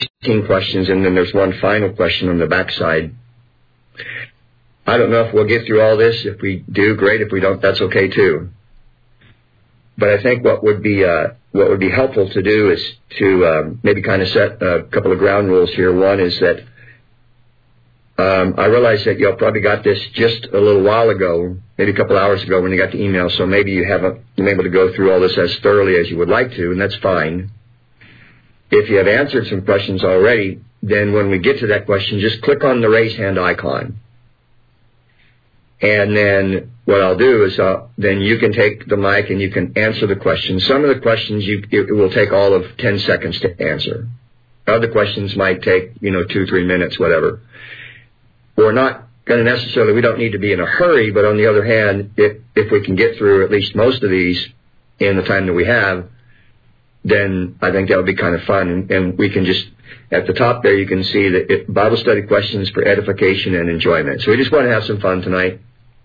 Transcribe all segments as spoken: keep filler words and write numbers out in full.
eighteen questions, and then there's one final question on the backside. I don't know if we'll get through all this. If we do, great. If we don't, that's okay too. But I think what would be uh, what would be helpful to do is to um, maybe kind of set a couple of ground rules here. One is that um, I realize that y'all probably got this just a little while ago, maybe a couple hours ago when you got the email. So maybe you haven't been able to go through all this as thoroughly as you would like to, and that's fine. If you have answered some questions already, then when we get to that question, just click on the raise hand icon. And then what I'll do is uh, then you can take the mic and you can answer the questions. Some of the questions you, it will take all of ten seconds to answer. Other questions might take, you know, two, three minutes, whatever. We're not going to necessarily, we don't need to be in a hurry, but on the other hand, if, if we can get through at least most of these in the time that we have, then I think that would be kind of fun. And, and we can just, at the top there, you can see that it, Bible study questions for edification and enjoyment. So we just want to have some fun tonight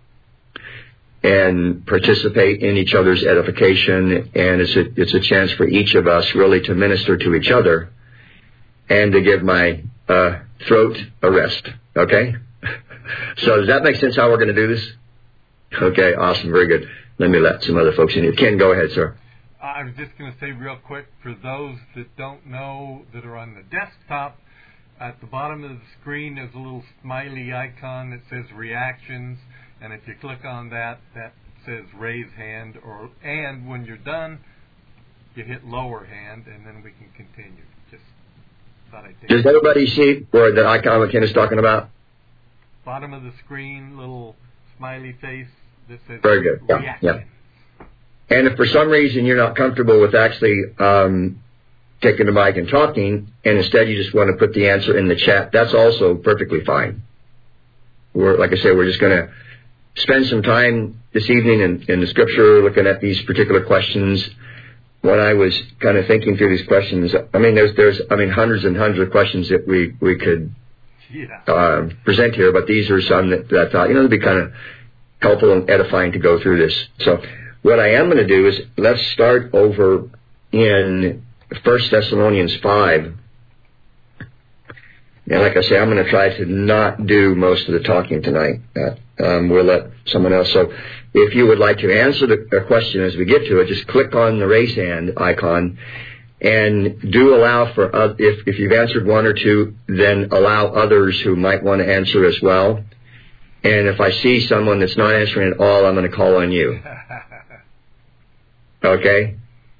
and participate in each other's edification, and it's a, it's a chance for each of us really to minister to each other and to give my uh, throat a rest, okay? So does that make sense how we're going to do this? Okay, awesome, very good. Let me let some other folks in here. Ken, go ahead, sir. I was just going to say real quick, for those that don't know that are on the desktop, at the bottom of the screen there's a little smiley icon that says reactions. And if you click on that, that says raise hand, or and when you're done, you hit lower hand, and then we can continue. Just thought I'd take Does everybody see where the icon that Ken is talking about? Bottom of the screen, little smiley face that says very good. Yeah, reaction. Yeah. And if for some reason you're not comfortable with actually um, taking the mic and talking, and instead you just want to put the answer in the chat, that's also perfectly fine. We're, like I said, we're just going to spend some time this evening in, in the scripture looking at these particular questions. When I was kind of thinking through these questions, I mean, there's, there's, I mean, hundreds and hundreds of questions that we, we could yeah. uh, present here, but these are some that, that I thought, you know, it'd be kind of helpful and edifying to go through this. So what I am going to do is let's start over in First Thessalonians five. And like I say, I'm going to try to not do most of the talking tonight. Uh, um, we'll let someone else. So if you would like to answer the, the question as we get to it, just click on the raise hand icon and do allow for, uh, if, if you've answered one or two, then allow others who might want to answer as well. And if I see someone that's not answering at all, I'm going to call on you. Okay?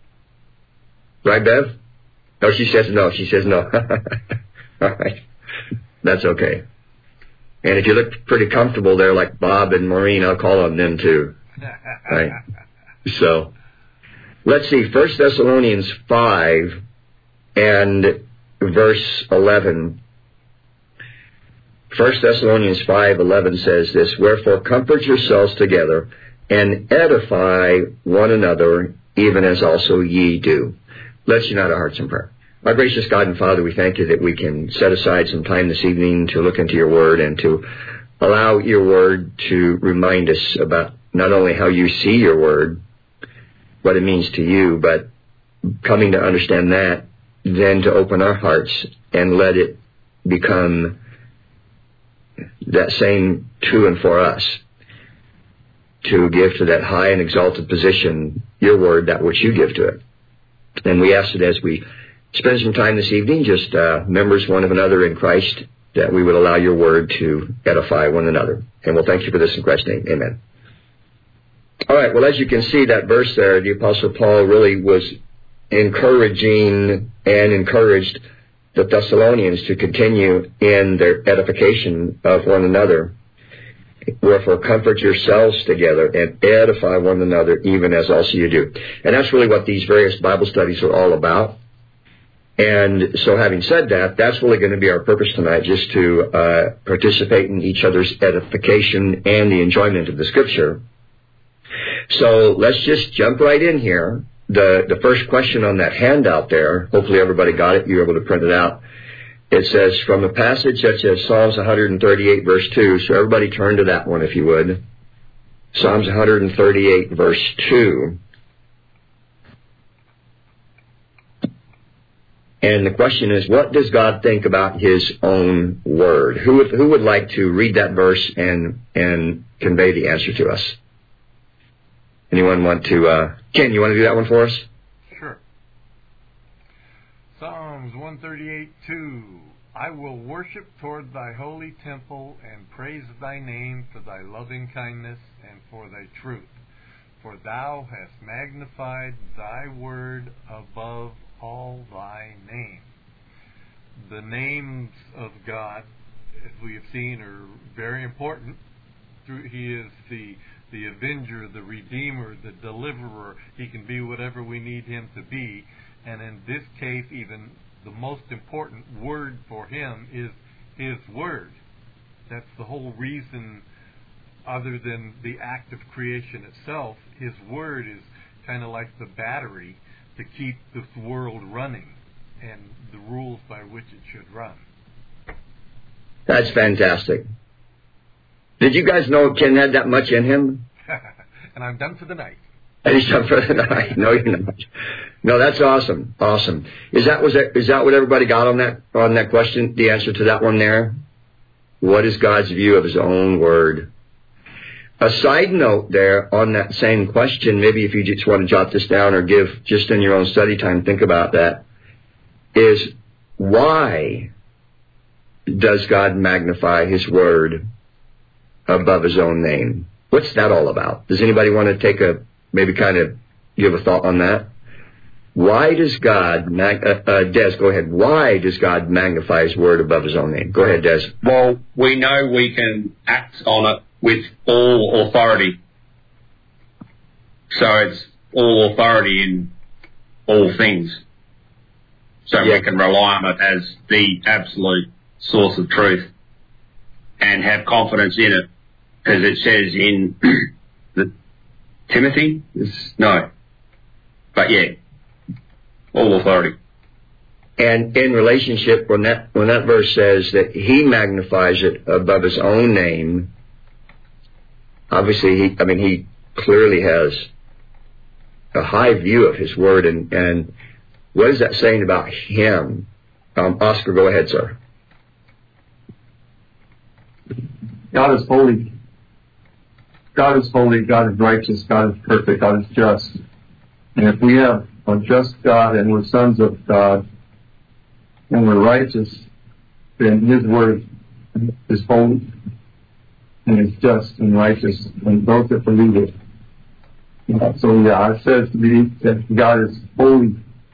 Right, Bev? No, she says no. She says no. All right. That's okay. And if you look pretty comfortable there, like Bob and Maureen, I'll call on them too. Right? So, let's see. First Thessalonians five and verse eleven. First Thessalonians five eleven says this, "Wherefore comfort yourselves together and edify one another, even as also ye do." Let's unite our hearts in prayer. Our gracious God and Father, we thank you that we can set aside some time this evening to look into your word and to allow your word to remind us about not only how you see your word, what it means to you, but coming to understand that, then to open our hearts and let it become that same to and for us, to give to that high and exalted position, your word, that which you give to it. And we ask that as we spend some time this evening, just uh, members one of another in Christ, that we would allow your word to edify one another. And we'll thank you for this in Christ's name. Amen. All right, well, as you can see, that verse there, the Apostle Paul really was encouraging and encouraged the Thessalonians to continue in their edification of one another. Wherefore comfort yourselves together and edify one another, even as also you do. And that's really what these various Bible studies are all about. And so having said that, that's really going to be our purpose tonight, just to uh, participate in each other's edification and the enjoyment of the Scripture. So let's just jump right in here. The, the first question on that handout there, hopefully everybody got it, you were able to print it out. It says, from a passage that says Psalms one thirty-eight, verse two. So everybody turn to that one, if you would. Psalms one thirty-eight, verse two. And the question is, what does God think about his own word? Who would, who would like to read that verse and and convey the answer to us? Anyone want to, uh, Ken, you want to do that one for us? Sure. Psalms one thirty-eight two. I will worship toward thy holy temple and praise thy name for thy loving kindness and for thy truth. For thou hast magnified thy word above all thy name. The names of God, as we have seen, are very important. He is the the avenger, the redeemer, the deliverer. He can be whatever we need him to be. And in this case, even the most important word for him is his word. That's the whole reason, other than the act of creation itself. His word is kind of like the battery to keep this world running and the rules by which it should run. That's fantastic. Did you guys know Ken had that much in him? And I'm done for the night. And he's done for the night. No, you're not. No, that's awesome. Awesome. Is that was that is that what everybody got on that on that question? The answer to that one there? What is God's view of his own word? A side note there on that same question, maybe if you just want to jot this down or give just in your own study time, think about that, is why does God magnify his word above his own name? What's that all about? Does anybody want to take a, maybe kind of give a thought on that? Why does God, mag- uh, uh, Des, go ahead. Why does God magnify his word above his own name? Go ahead, Des. Well, we know we can act on it with all authority. So it's all authority in all things. So Yeah. we can rely on it as the absolute source of truth and have confidence in it, because it says in the Timothy, no, but yeah, all authority. And in relationship, when that when that verse says that he magnifies it above his own name, obviously, he, I mean, he clearly has a high view of his word. And, and what is that saying about him? Um, Oscar, go ahead, sir. God is holy. God is holy. God is righteous. God is perfect. God is just. And if we have a just God and we're sons of God and we're righteous, then his word is holy and it's just and righteous, and those that believe it. So yeah, it says to me that God is holy.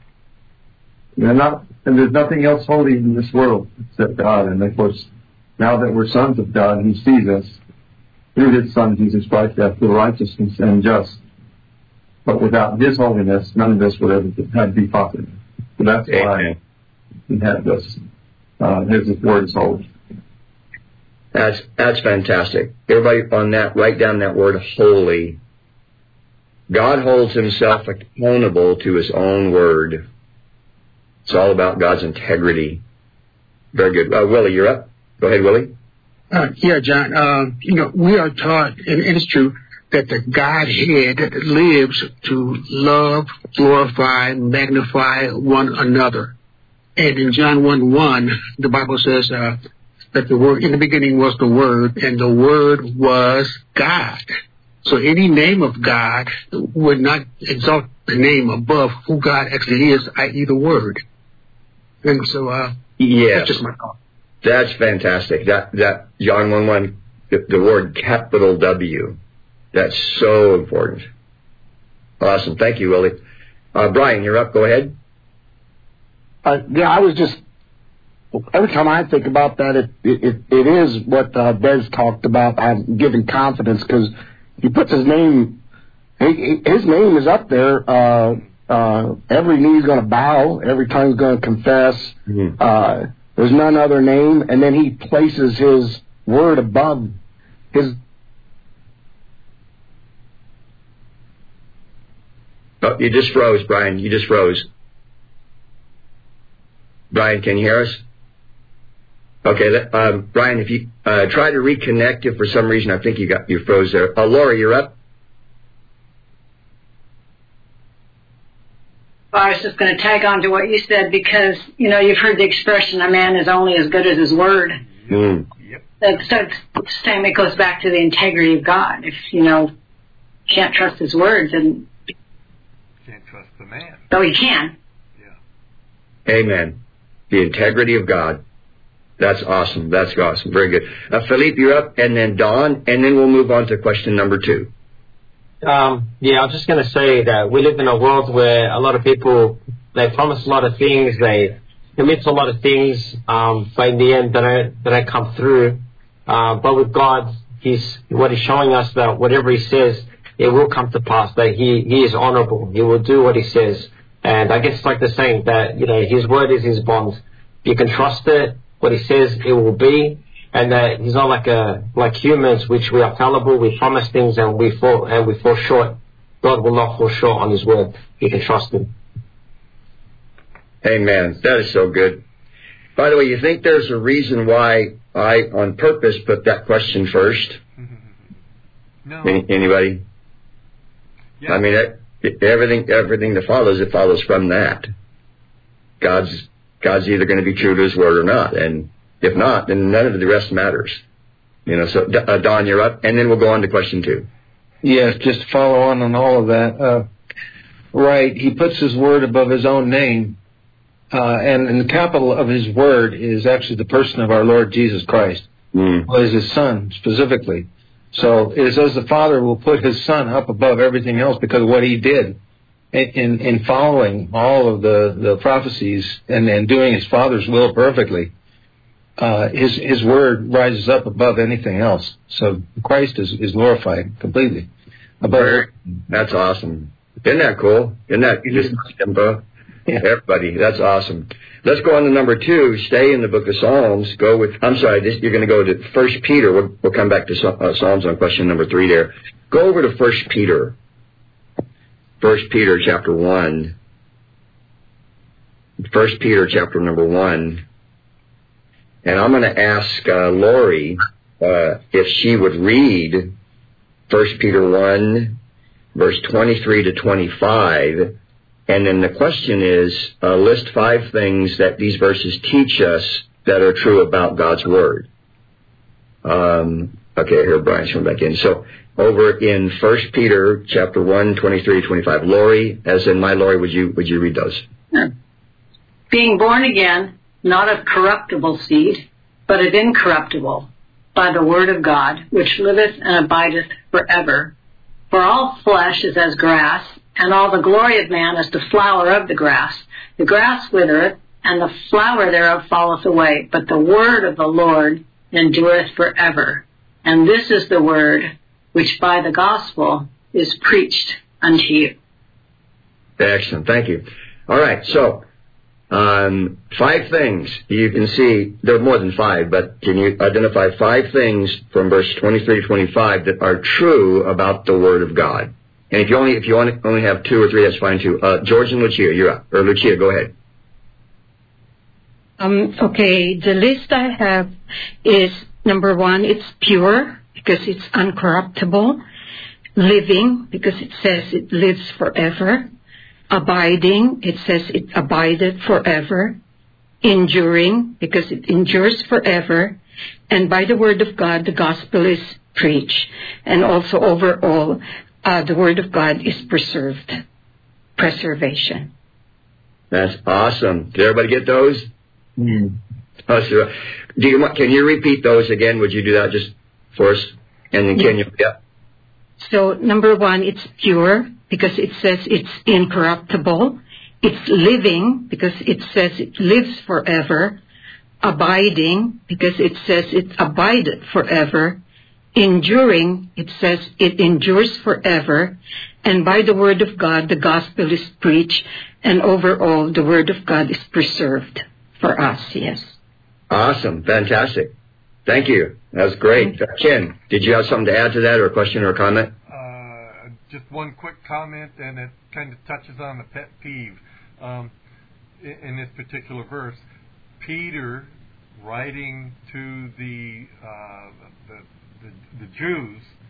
And, not, and there's nothing else holy in this world except God. And of course, now that we're sons of God, he sees us through his Son, Jesus Christ, as the righteousness and just. But without his holiness, none of this would ever have be possible. So that's why he had this. Uh, his word is holy. That's that's fantastic. Everybody on that, write down that word holy. God holds himself accountable to his own word. It's all about God's integrity. Very good. Uh, Willie, you're up. Go ahead, Willie. Uh, yeah, John. Uh, you know, we are taught, and it's true, that the Godhead lives to love, glorify, magnify one another. And in John one one, the Bible says uh, that the word in the beginning was the Word, and the Word was God. So any name of God would not exalt the name above who God actually is, that is the Word. And so, uh, yes. That's just my thought. That's fantastic. That that John one one, the, the word capital W. That's so important. Awesome. Thank you, Willie. Uh, Brian, you're up. Go ahead. Uh, yeah, I was just, every time I think about that, it it, it is what uh, Des talked about. I'm giving confidence because he puts his name, he, his name is up there. Uh, uh, every knee's going to bow, every tongue's going to confess. Mm-hmm. Uh, there's none other name, and then he places his word above his. Oh, you just froze, Brian. You just froze. Brian, can you hear us? Okay, let, um, Brian, if you uh, try to reconnect, if for some reason I think you got you froze there. Uh, Laura, you're up. I was just going to tag on to what you said because, you know, you've heard the expression, a man is only as good as his word. Mm. Yep. That's, that's the same. It goes back to the integrity of God. If, you know, can't trust his words, then... Can't trust the man. Though he can. Yeah. Amen. The integrity of God. That's awesome. That's awesome. Very good. Uh, Philippe, you're up, and then Don, and then we'll move on to question number two. Um, yeah, I was just going to say that we live in a world where a lot of people, they promise a lot of things, they commit to a lot of things, um, but in the end, they don't, they don't come through. Uh, but with God, He's, what He's showing us that whatever He says, it will come to pass, that He, He is honorable. He will do what He says. And I guess it's like the saying that, you know, His word is His bond. You can trust it. What He says, it will be. And that He's not like a like humans, which we are fallible. We promise things and we fall and we fall short. God will not fall short on His word. You can trust Him. Amen. That is so good. By the way, you think there's a reason why I, on purpose, put that question first? No. Any, anybody? Yeah. I mean, it, everything everything that follows, it follows from that. God's God's either going to be true to His word or not, and if not, then none of the rest matters. You know, so, uh, Don, you're up, and then we'll go on to question two. Yes, just to follow on on all of that. Uh, right, He puts His word above His own name, uh, and, and the capital of His word is actually the person of our Lord Jesus Christ, mm. who is His Son specifically. So it is as the Father will put His Son up above everything else because of what He did in, in, in following all of the, the prophecies and, and doing His Father's will perfectly. Uh, his his word rises up above anything else. So Christ is, is glorified completely. Above That's awesome. Isn't that cool? Isn't that just yeah. Everybody, that's awesome. Let's go on to number two. Stay in the book of Psalms. Go with, I'm sorry, this, you're going to go to First Peter. We'll, we'll come back to uh, Psalms on question number three there. Go over to First Peter. First Peter chapter one. First Peter chapter number one. And I'm going to ask uh, Lori uh, if she would read First Peter one, verse twenty-three to twenty-five. And then the question is, uh, list five things that these verses teach us that are true about God's Word. Um, okay, here Brian's coming back in. So over in First Peter chapter one, twenty-three to twenty-five. Lori, as in my Lori, would you would you read those? Sure. Being born again, not of corruptible seed, but of incorruptible, by the word of God, which liveth and abideth forever. For all flesh is as grass, and all the glory of man as the flower of the grass. The grass withereth, and the flower thereof falleth away, but the word of the Lord endureth forever. And this is the word which by the gospel is preached unto you. Excellent. Thank you. All right, so Um, five things you can see. There are more than five, but can you identify five things from verse twenty-three to twenty-five that are true about the Word of God? And if you only if you only, only have two or three, that's fine too. Uh, George and Lucia, you're up. Or Lucia, go ahead. Um, okay, the list I have is, number one, it's pure because it's uncorruptible. Living, because it says it lives forever. Abiding, it says it abideth forever. Enduring, because it endures forever. And by the word of God, the gospel is preached. And also overall, uh, the word of God is preserved. Preservation. That's awesome. Did everybody get those? Mm. Oh, sure. Do you, can you repeat those again? Would you do that just for us? And then can you, yeah. So, number one, it's pure, because it says it's incorruptible. It's living, because it says it lives forever. Abiding, because it says it abideth forever. Enduring, it says it endures forever. And by the word of God, the gospel is preached. And overall, the word of God is preserved for us, yes. Awesome. Fantastic. Thank you. That was great. Uh, Ken, did you have something to add to that, or a question or a comment? Uh, just one quick comment, and it kind of touches on the pet peeve. Um, in, in this particular verse, Peter, writing to the, uh, the, the, the Jews,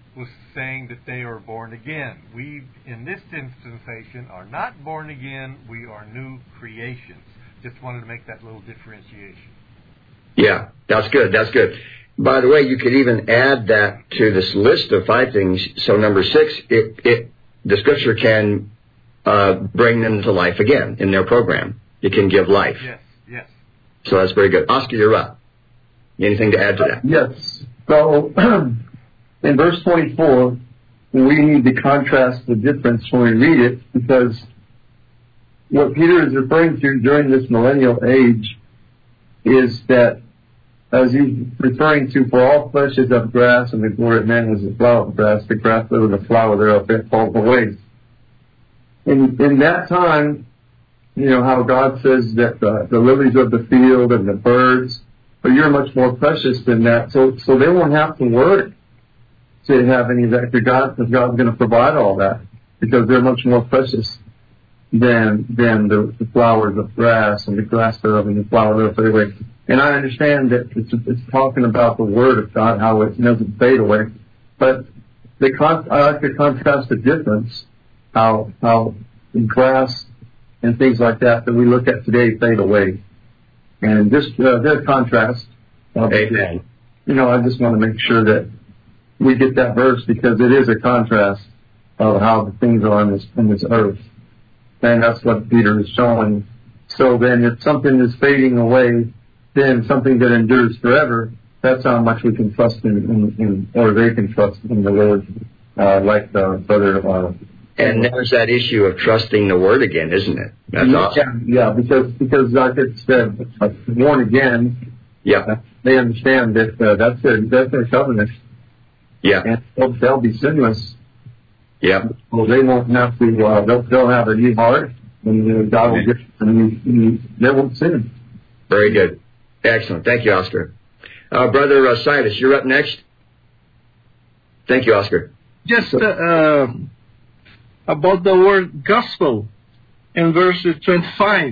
was saying that they are born again. We, in this dispensation, are not born again. We are new creations. Just wanted to make that little differentiation. Yeah, that's good. That's good. By the way, you could even add that to this list of five things. So number six, it, it the Scripture can uh, bring them to life again in their program. It can give life. Yes, yes. So that's very good. Oscar, you're up. Anything to add to that? Yes. So in verse twenty-four, we need to contrast the difference when we read it, because what Peter is referring to during this millennial age is that, as he's referring to, for all flesh is of grass, and the glory of man is the flower of grass, the grass wither, the flower thereof, it falls away. In, in that time, you know, how God says that uh, the lilies of the field and the birds, but you're much more precious than that. So, so they won't have to work to have any of that, because God, because God's going to provide all that, because they're much more precious than than the, the flowers of grass and the grass thereof and the flower thereof. Anyway, and I understand that it's, it's talking about the Word of God, how it doesn't fade away. But the con- I like to contrast the difference, how how grass and things like that that we look at today fade away. And just uh, their contrast. Uh, Amen. You know, I just want to make sure that we get that verse, because it is a contrast of how the things are on this on this earth. And that's what Peter is showing. So then if something is fading away, then something that endures forever, that's how much we can trust in, in, in or they can trust in the Lord, uh, like the brother. Uh, and there's that issue of trusting the Word again, isn't it? That's yeah, awesome. Yeah, because, because like it said, uh, born again, yeah, uh, they understand that uh, that's their, that's their covenant. Yeah. And they'll, they'll be sinless. Yeah. Well, they won't have to, uh, they'll, they'll have a new heart, and uh, God will give them, and they won't sin. Very good. Excellent. Thank you, Oscar. Uh, Brother uh, Silas, you're up next. Thank you, Oscar. Just uh, uh, about the word gospel in verse twenty-five.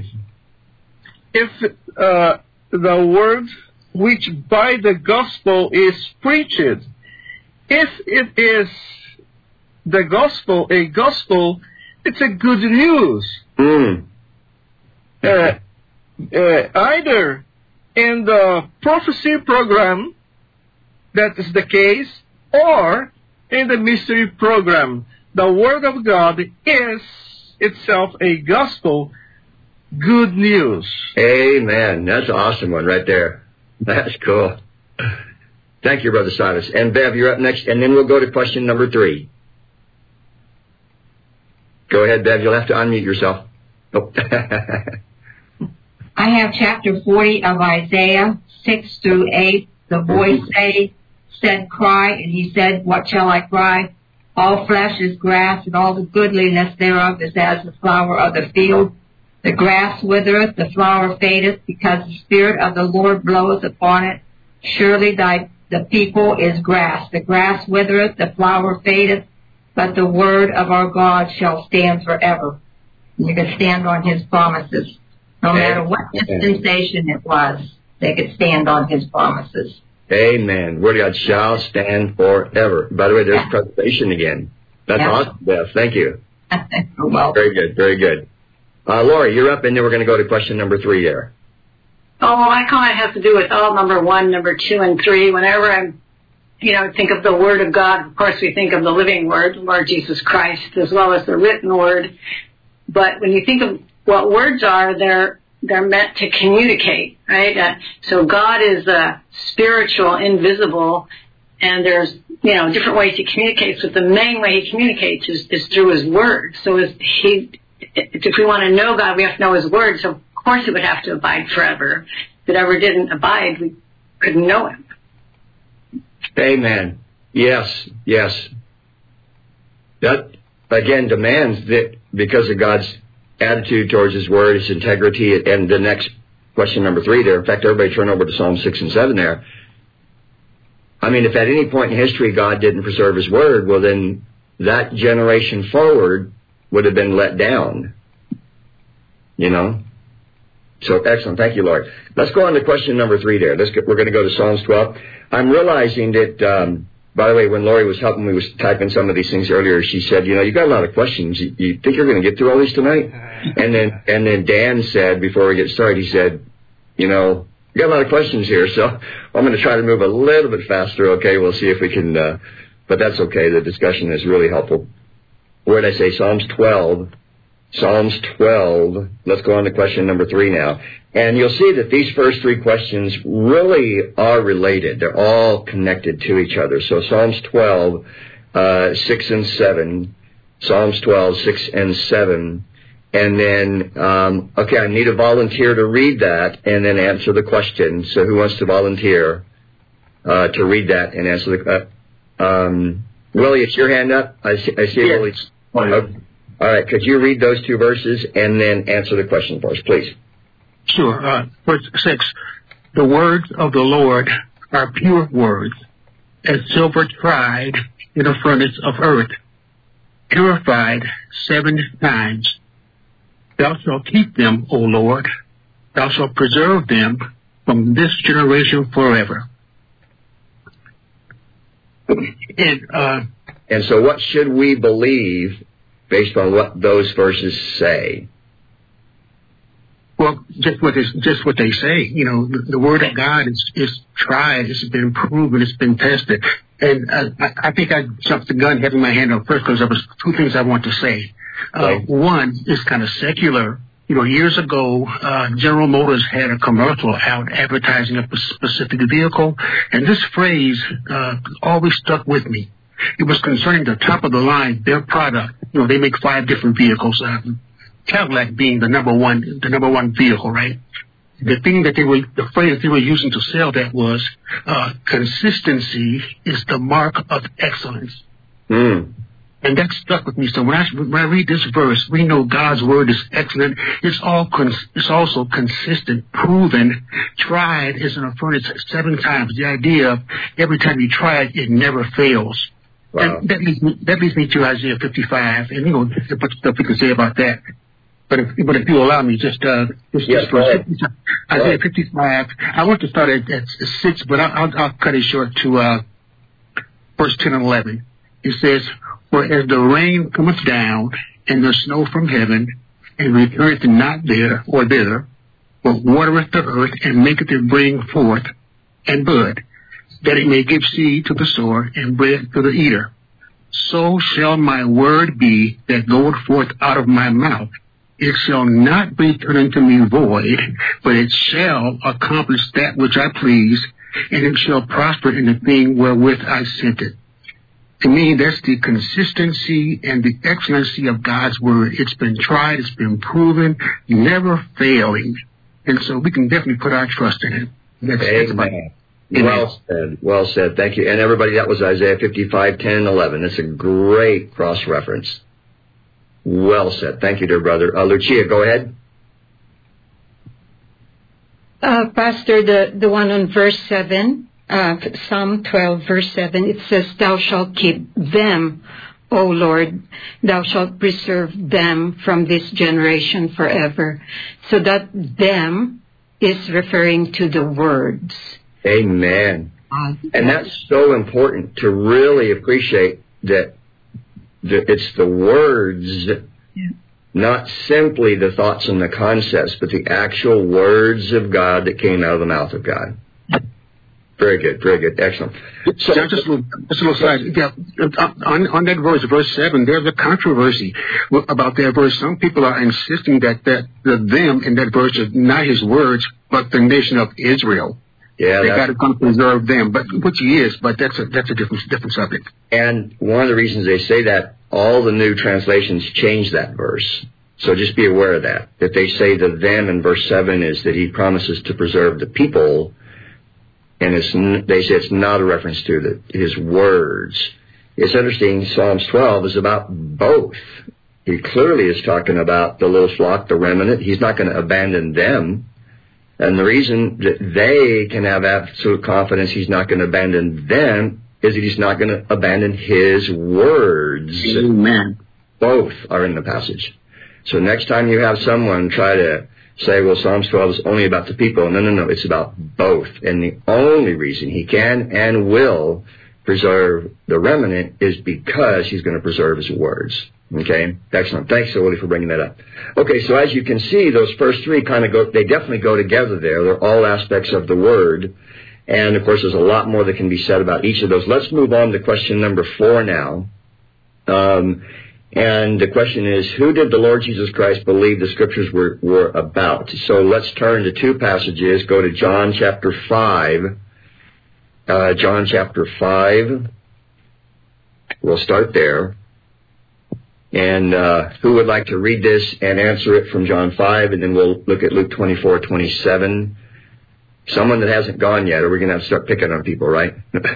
If uh, the word which by the gospel is preached, if it is the gospel, a gospel, it's a good news. Mm. uh, uh, either in the prophecy program, that is the case, or in the mystery program. The Word of God is itself a gospel, good news. Amen. That's an awesome one right there. That's cool. Thank you, Brother Silas. And Bev, you're up next, and then we'll go to question number three. Go ahead, Bev. You'll have to unmute yourself. Oh. I have chapter forty of Isaiah, six through eight. The voice say, said, cry, and he said, what shall I cry? All flesh is grass, and all the goodliness thereof is as the flower of the field. The grass withereth, the flower fadeth, because the Spirit of the Lord bloweth upon it. Surely thy the people is grass. The grass withereth, the flower fadeth, but the word of our God shall stand forever. You can stand on his promises. No matter what dispensation it was, they could stand on his promises. Amen. Word of God shall stand forever. By the way, there's yeah. preservation again. That's yeah. awesome, Beth. Thank you. Well, very good, very good. Uh, Lori, you're up, and then we're going to go to question number three there. Oh, my comment has to do with all number one, number two, and three. Whenever I'm, you know, think of the Word of God, of course we think of the living Word, Lord Jesus Christ, as well as the written Word. But when you think of what words are, they're they're meant to communicate, right? Uh, so God is uh, spiritual, invisible, and there's, you know, different ways he communicates, but the main way he communicates is, is through his Word. So if he, if we want to know God, we have to know his Word. So of course it would have to abide forever. If it ever didn't abide, we couldn't know him. Amen. Yes, yes. That, again, demands that because of God's attitude towards his word, his integrity, and the next question number three there. In fact, everybody turn over to Psalm six and seven there. I mean, if at any point in history God didn't preserve his word, well then that generation forward would have been let down. You know? So excellent. Thank you, Lord. Let's go on to question number three there. Let's get, we're going to go to Psalms twelve. I'm realizing that um, by the way, when Lori was helping me was typing some of these things earlier, she said, you know, you got a lot of questions. You, you think you're going to get through all these tonight? And then, and then Dan said, before we get started, he said, you know, you got a lot of questions here, so I'm going to try to move a little bit faster. Okay, we'll see if we can, uh, but that's okay. The discussion is really helpful. Where did I say? Psalms twelve. Psalms twelve. Let's go on to question number three now. And you'll see that these first three questions really are related. They're all connected to each other. So Psalms twelve, uh, six and seven. Psalms twelve, six and seven. And then, um, okay, I need a volunteer to read that and then answer the question. So who wants to volunteer uh, to read that and answer the uh, um, Willie, it's your hand up. I see, I see yes. Willie. Okay. All right, could you read those two verses and then answer the question for us, please? Sure. Uh, verse six, the words of the Lord are pure words, as silver tried in a furnace of earth, purified seven times. Thou shalt keep them, O Lord. Thou shalt preserve them from this generation forever. And, uh, and so what should we believe based on what those verses say? Well, just what is just what they say. You know, the, the Word of God is, is tried, it's been proven, it's been tested. And uh, I, I think I jumped the gun having my hand up first because there was two things I want to say. Uh, right. One is kind of secular. You know, years ago, uh, General Motors had a commercial out advertising a specific vehicle, and this phrase uh, always stuck with me. It was concerning the top of the line, their product. You know, they make five different vehicles. Uh, Cadillac being the number one, the number one vehicle, right? The thing that they were, the phrase they were using to sell that was, uh, consistency is the mark of excellence. Mm. And that stuck with me. So when I, when I read this verse, we know God's word is excellent. It's all, cons- it's also consistent, proven, tried as in a furnace seven times. The idea of every time you try it, it never fails. Wow. And that leads me, that leads me to Isaiah fifty-five, and you know, there's a bunch of stuff we can say about that. But if, but if you allow me, just, uh, just, yes, just for Isaiah right. fifty-five, I want to start at, at six, but I'll, I'll, I'll cut it short to, uh, verse ten and eleven. It says, for as the rain cometh down and the snow from heaven, and returneth not there or thither, but watereth the earth and maketh it bring forth and bud, that it may give seed to the sower and bread to the eater. So shall my word be that goeth forth out of my mouth. It shall not return unto me void, but it shall accomplish that which I please, and it shall prosper in the thing wherewith I sent it. To me, that's the consistency and the excellency of God's word. It's been tried, it's been proven, never failing. And so we can definitely put our trust in it. That's, that's about it. Well said. Well said. Thank you. And everybody, that was Isaiah fifty-five, ten, and eleven. That's a great cross-reference. Well said. Thank you, dear brother. Uh, Lucia, go ahead. Uh, Pastor, the, the one on verse seven, uh, Psalm twelve, verse seven, it says, Thou shalt keep them, O Lord. Thou shalt preserve them from this generation forever. So that them is referring to the words. Amen. And that's so important to really appreciate that the, it's the words, yeah. not simply the thoughts and the concepts, but the actual words of God that came out of the mouth of God. Very good, very good, excellent. So, so just a little, just a little side. Yeah, on, on that verse, verse seven, there's a controversy about that verse. Some people are insisting that that the them in that verse is not his words, but the nation of Israel. Yeah, they got to come preserve them, but which he is, but that's a that's a different different subject. And one of the reasons they say that, all the new translations change that verse. So just be aware of that. That they say the them in verse seven is that he promises to preserve the people, and it's, they say it's not a reference to the, his words. It's interesting, Psalms twelve is about both. He clearly is talking about the little flock, the remnant. He's not going to abandon them. And the reason that they can have absolute confidence he's not going to abandon them is that he's not going to abandon his words. Amen. Both are in the passage. So next time you have someone try to say, well, Psalms twelve is only about the people. No, no, no. It's about both. And the only reason he can and will preserve the remnant is because he's going to preserve his words. Okay? Excellent. Thanks, Oli, for bringing that up. Okay, so as you can see, those first three kind of go, they definitely go together there. They're all aspects of the word. And, of course, there's a lot more that can be said about each of those. Let's move on to question number four now. Um, and the question is, who did the Lord Jesus Christ believe the Scriptures were, were about? So let's turn to two passages. Go to John chapter five. Uh, John chapter five. We'll start there. And uh, who would like to read this and answer it from John five, and then we'll look at Luke twenty-four twenty-seven. Someone that hasn't gone yet, or we're going to have to start picking on people, right?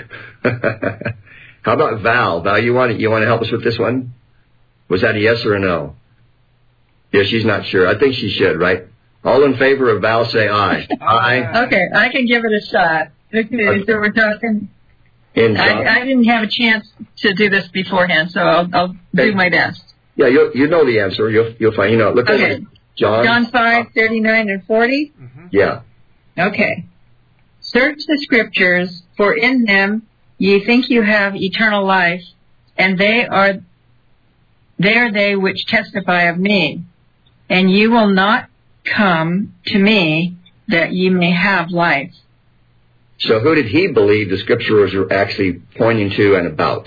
How about Val? Val, you want to, you want to help us with this one? Was that a yes or a no? Yeah, she's not sure. I think she should, right? All in favor of Val, say aye. Aye. Okay, I can give it a shot. Okay, okay. So we're talking... In I, I didn't have a chance to do this beforehand, so I'll, I'll do my best. Yeah, you you know the answer. You'll you'll find. You know. Look okay. at John. John five thirty-nine and forty. Mm-hmm. Yeah. Okay. Search the Scriptures, for in them ye think you have eternal life, and they are they are they which testify of me. And you will not come to me that ye may have life. So who did he believe the Scriptures were actually pointing to and about?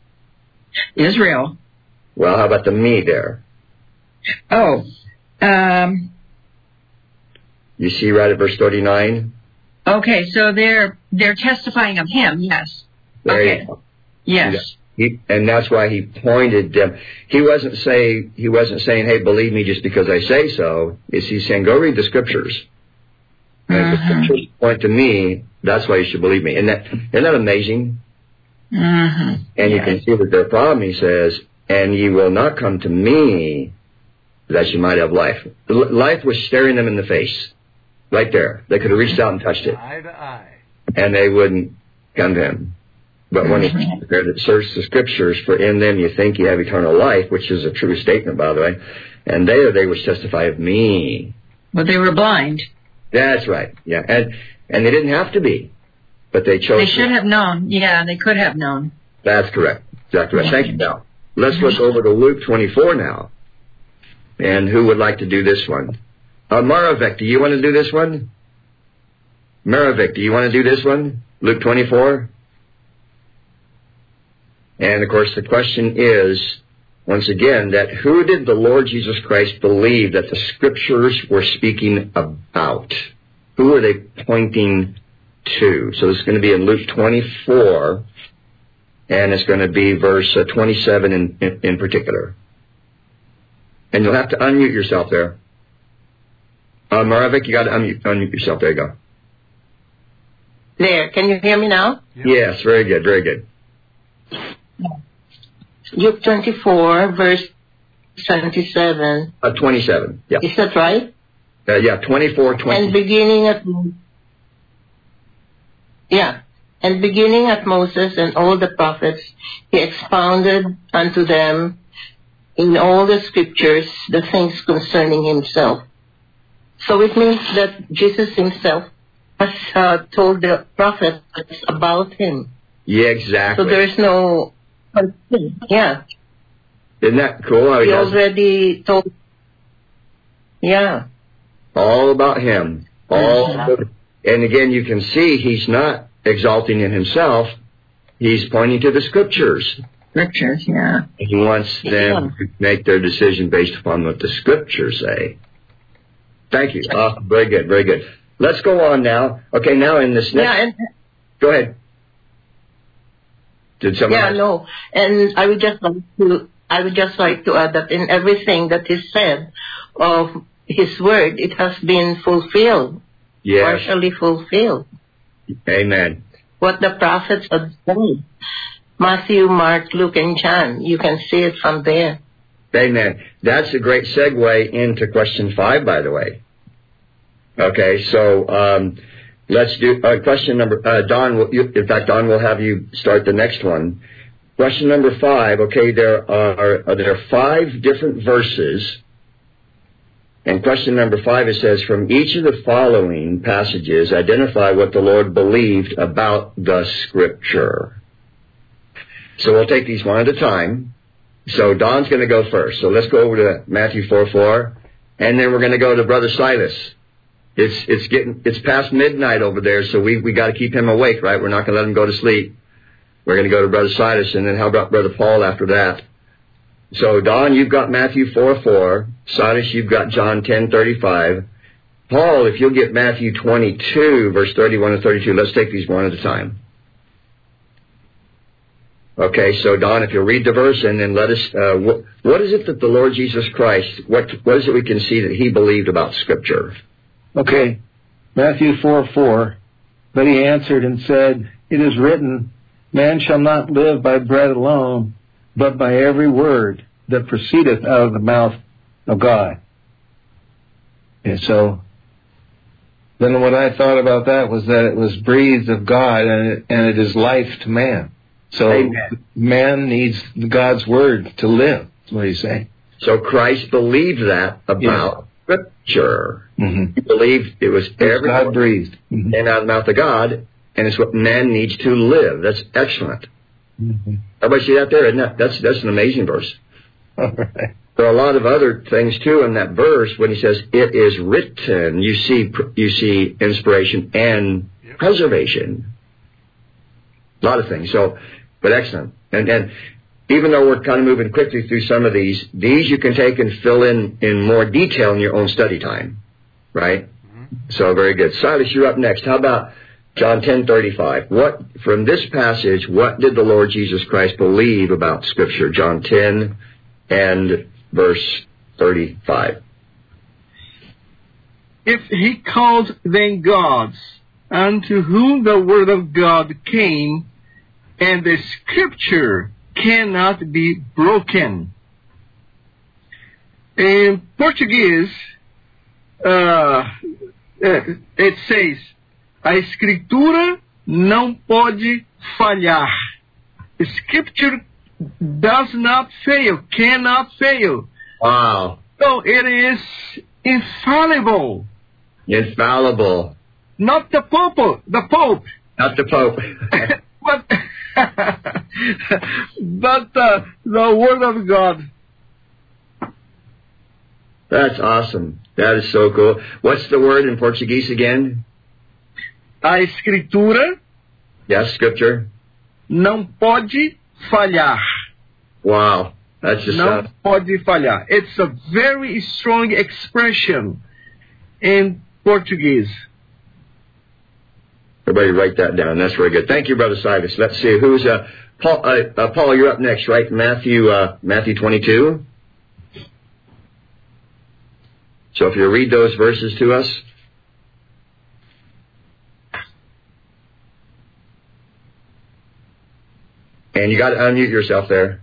Israel. Well, how about the me there? Oh. Um, you see right at verse thirty-nine? Okay, so they're they're testifying of him, yes. There okay. You go. Yes. He, and that's why he pointed them. He wasn't say he wasn't saying, "Hey, believe me just because I say so." Is he saying, "Go read the Scriptures"? And mm-hmm. if the Scriptures point to me, that's why you should believe me. Isn't that, isn't that amazing? Mm-hmm. And yes. you can see that their problem, he says, and ye will not come to me that you might have life. L- life was staring them in the face. Right there. They could have reached out and touched it. Eye to eye. And they wouldn't come to him. But when mm-hmm. he prepared to search the Scriptures, for in them you think you have eternal life, which is a true statement, by the way, and they are they which testify of me. But they were blind. That's right. Yeah. And and they didn't have to be. But they chose They should to. have known. Yeah, they could have known. That's correct. Exactly right. Thank you, Val. Let's look over to Luke twenty-four now. And who would like to do this one? Uh, Maravik, do you want to do this one? Maravik, do you want to do this one? Luke twenty-four? And, of course, the question is, once again, that who did the Lord Jesus Christ believe that the Scriptures were speaking about? Who are they pointing to? So it's going to be in Luke twenty-four, and it's going to be verse uh, twenty-seven in, in, in particular. And you'll have to unmute yourself there. Uh, Maravik, you got to unmute, unmute yourself. There you go. There. Can you hear me now? Yep. Yes, very good, very good. Luke twenty-four, verse twenty-seven. Uh, twenty-seven, yeah. Is that right? Uh, yeah, twenty-four, twenty. And beginning at... Yeah. And beginning at Moses and all the prophets, he expounded unto them in all the Scriptures the things concerning himself. So it means that Jesus himself has uh, told the prophets about him. Yeah, exactly. So there's no... Yeah. Isn't that cool? How he, he has already told... Yeah. all about him. All Mm-hmm. about, and again, you can see he's not exalting in himself. He's pointing to the Scriptures. Scriptures, yeah. He wants them Yeah. to make their decision based upon what the Scriptures say. Thank you. Oh, very good, very good. Let's go on now. Okay, now in this next... Yeah, and, Go ahead. Did someone... yeah, no. And I would just like to... I would just like to add that in everything that is said of his word, it has been fulfilled. Yes. Partially fulfilled. Amen. What the prophets had said. Matthew, Mark, Luke, and John. You can see it from there. Amen. That's a great segue into question five, by the way. Okay, so um, let's do uh, question number... Uh, Don, will you, in fact, Don will have you start the next one. Question number five, okay, there are, are there are five different verses. And question number five, it says, from each of the following passages, identify what the Lord believed about the Scripture. So we'll take these one at a time. So Don's going to go first. So let's go over to Matthew four four, and then we're going to go to Brother Silas. It's it's getting it's past midnight over there, so we we got to keep him awake, right? We're not going to let him go to sleep. We're going to go to Brother Silas, and then how about Brother Paul after that? So Don, you've got Matthew four four. Silas, you've got John ten thirty-five. Paul, if you'll get Matthew twenty-two, verse thirty-one and thirty-two. Let's take these one at a time. Okay, so Don, if you'll read the verse and then let us, uh, what, what is it that the Lord Jesus Christ, what, what is it we can see that he believed about Scripture? Okay, Matthew four four. But he answered and said, it is written, man shall not live by bread alone, but by every word that proceedeth out of the mouth of God. And so, then what I thought about that was that it was breathed of God, and it, and it is life to man. So Amen. Man needs God's word to live. That's what he's saying. So Christ believed that about yeah. Scripture. Mm-hmm. He believed it was every God breathed mm-hmm. and out of the mouth of God, and it's what man needs to live. That's excellent. Mm-hmm. Everybody see that there? Isn't that, that's that's an amazing verse. All right. There are a lot of other things too in that verse when he says it is written. You see, you see inspiration and yep. preservation. A lot of things. So, but excellent. And and even though we're kind of moving quickly through some of these, these you can take and fill in in more detail in your own study time, right? Mm-hmm. So very good. Silas, you're up next. How about John ten thirty-five? What from this passage? What did the Lord Jesus Christ believe about Scripture? John ten and verse thirty-five. If he called them gods, unto whom the word of God came, and the Scripture cannot be broken. In Portuguese, uh, it says, a Escritura não pode falhar. Scripture does not fail, cannot fail. Wow. So it is infallible. Infallible. Not the Pope, the Pope. Not the Pope. but but uh, the Word of God. That's awesome. That is so cool. What's the word in Portuguese again? A Escritura. Yes, Scripture. Não pode falhar. Wow. That's just Não sounds... pode falhar. It's a very strong expression in Portuguese. Everybody write that down. That's very good. Thank you, Brother Silas. Let's see. Who's, uh, Paul, uh, uh, Paul, you're up next, right? Matthew, uh, Matthew twenty-two. So if you read those verses to us. And you got to unmute yourself there.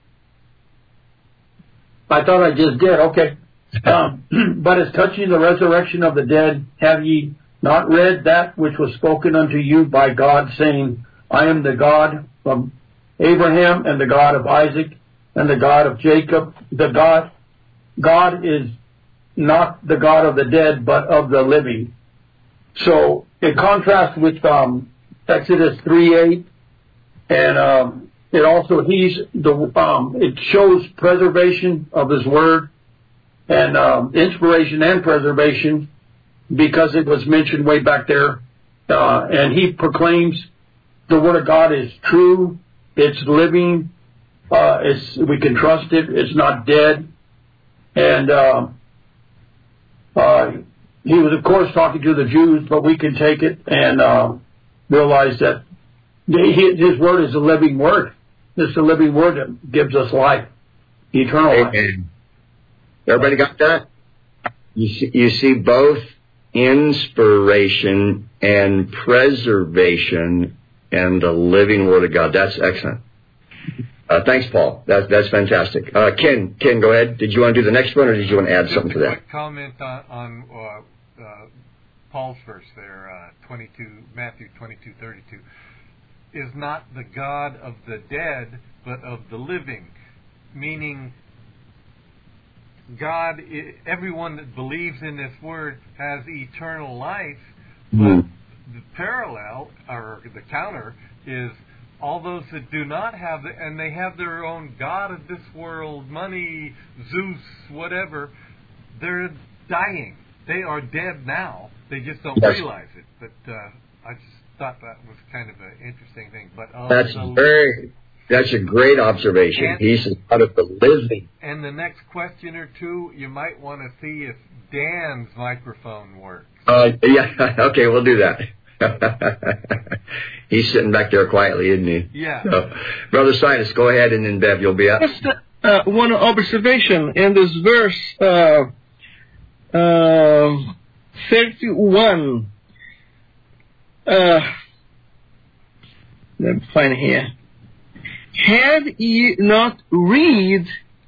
I thought I just did. Okay. Um, but as touching the resurrection of the dead, have ye not read that which was spoken unto you by God, saying, I am the God of Abraham and the God of Isaac and the God of Jacob. The God, God is not the God of the dead, but of the living. So in contrast with um, Exodus three eight, and um, it also he's the um, it shows preservation of His Word and um, inspiration and preservation, because it was mentioned way back there. Uh, and he proclaims the Word of God is true, it's living, uh, it's, we can trust it, it's not dead. And uh, uh, he was, of course, talking to the Jews, but we can take it and uh, realize that His Word is a living Word. It's a living Word that gives us life, eternal life. Amen. Everybody got that? You see, you see both inspiration and preservation and the living Word of God. That's excellent. Uh, thanks, Paul. That, that's fantastic. Uh, Ken, Ken, go ahead. Did you want to do the next one, or did you want to add something to that? Comment on, on uh, uh, Paul's verse there, uh, twenty-two, Matthew twenty-two thirty-two. Is not the God of the dead, but of the living. Meaning, God, everyone that believes in this Word has eternal life, but mm. the parallel, or the counter, is all those that do not have it, and they have their own god of this world, money, Zeus, whatever, they're dying. They are dead now. They just don't Yes. realize it. But uh, I just thought that was kind of an interesting thing. But uh, That's the, very, that's a great observation. And- He's out of the living. And the next question or two, you might want to see if Dan's microphone works. Uh, yeah, okay, we'll do that. He's sitting back there quietly, isn't he? Yeah. So, Brother Silas, go ahead, and then Bev, you'll be up. Just uh, one observation in this verse uh, uh, thirty-one. Uh, let me find it here. Had ye not read,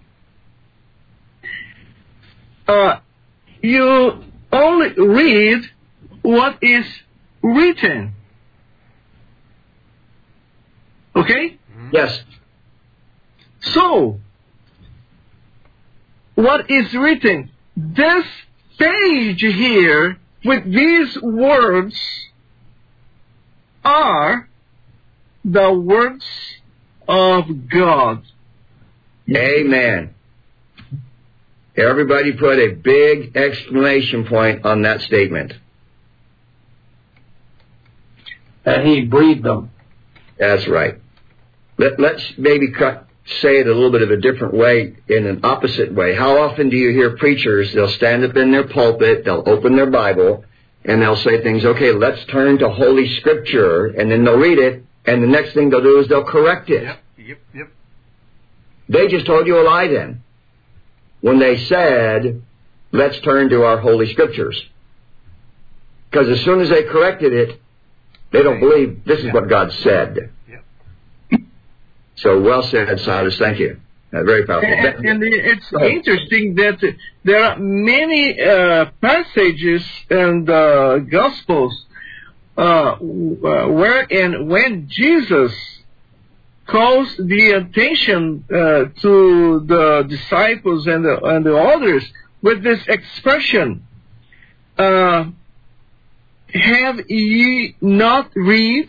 uh, you only read what is written. Okay? Yes. So, what is written? This page here with these words are the words of God. Amen. Everybody put a big exclamation point on that statement. And he breathed them. That's right. Let, let's maybe cut, say it a little bit of a different way, in an opposite way. How often do you hear preachers, they'll stand up in their pulpit, they'll open their Bible, and they'll say things, okay, let's turn to Holy Scripture, and then they'll read it, and the next thing they'll do is they'll correct it. Yep, yep, yep. They just told you a lie then, when they said, let's turn to our Holy Scriptures. Because as soon as they corrected it, they don't believe this is what God said. Yep. So well said, Silas. Thank you. Uh, very powerful. And, and it's interesting that there are many uh, passages in the Gospels uh, wherein when Jesus calls the attention uh, to the disciples and the, and the others with this expression, uh, have ye not read?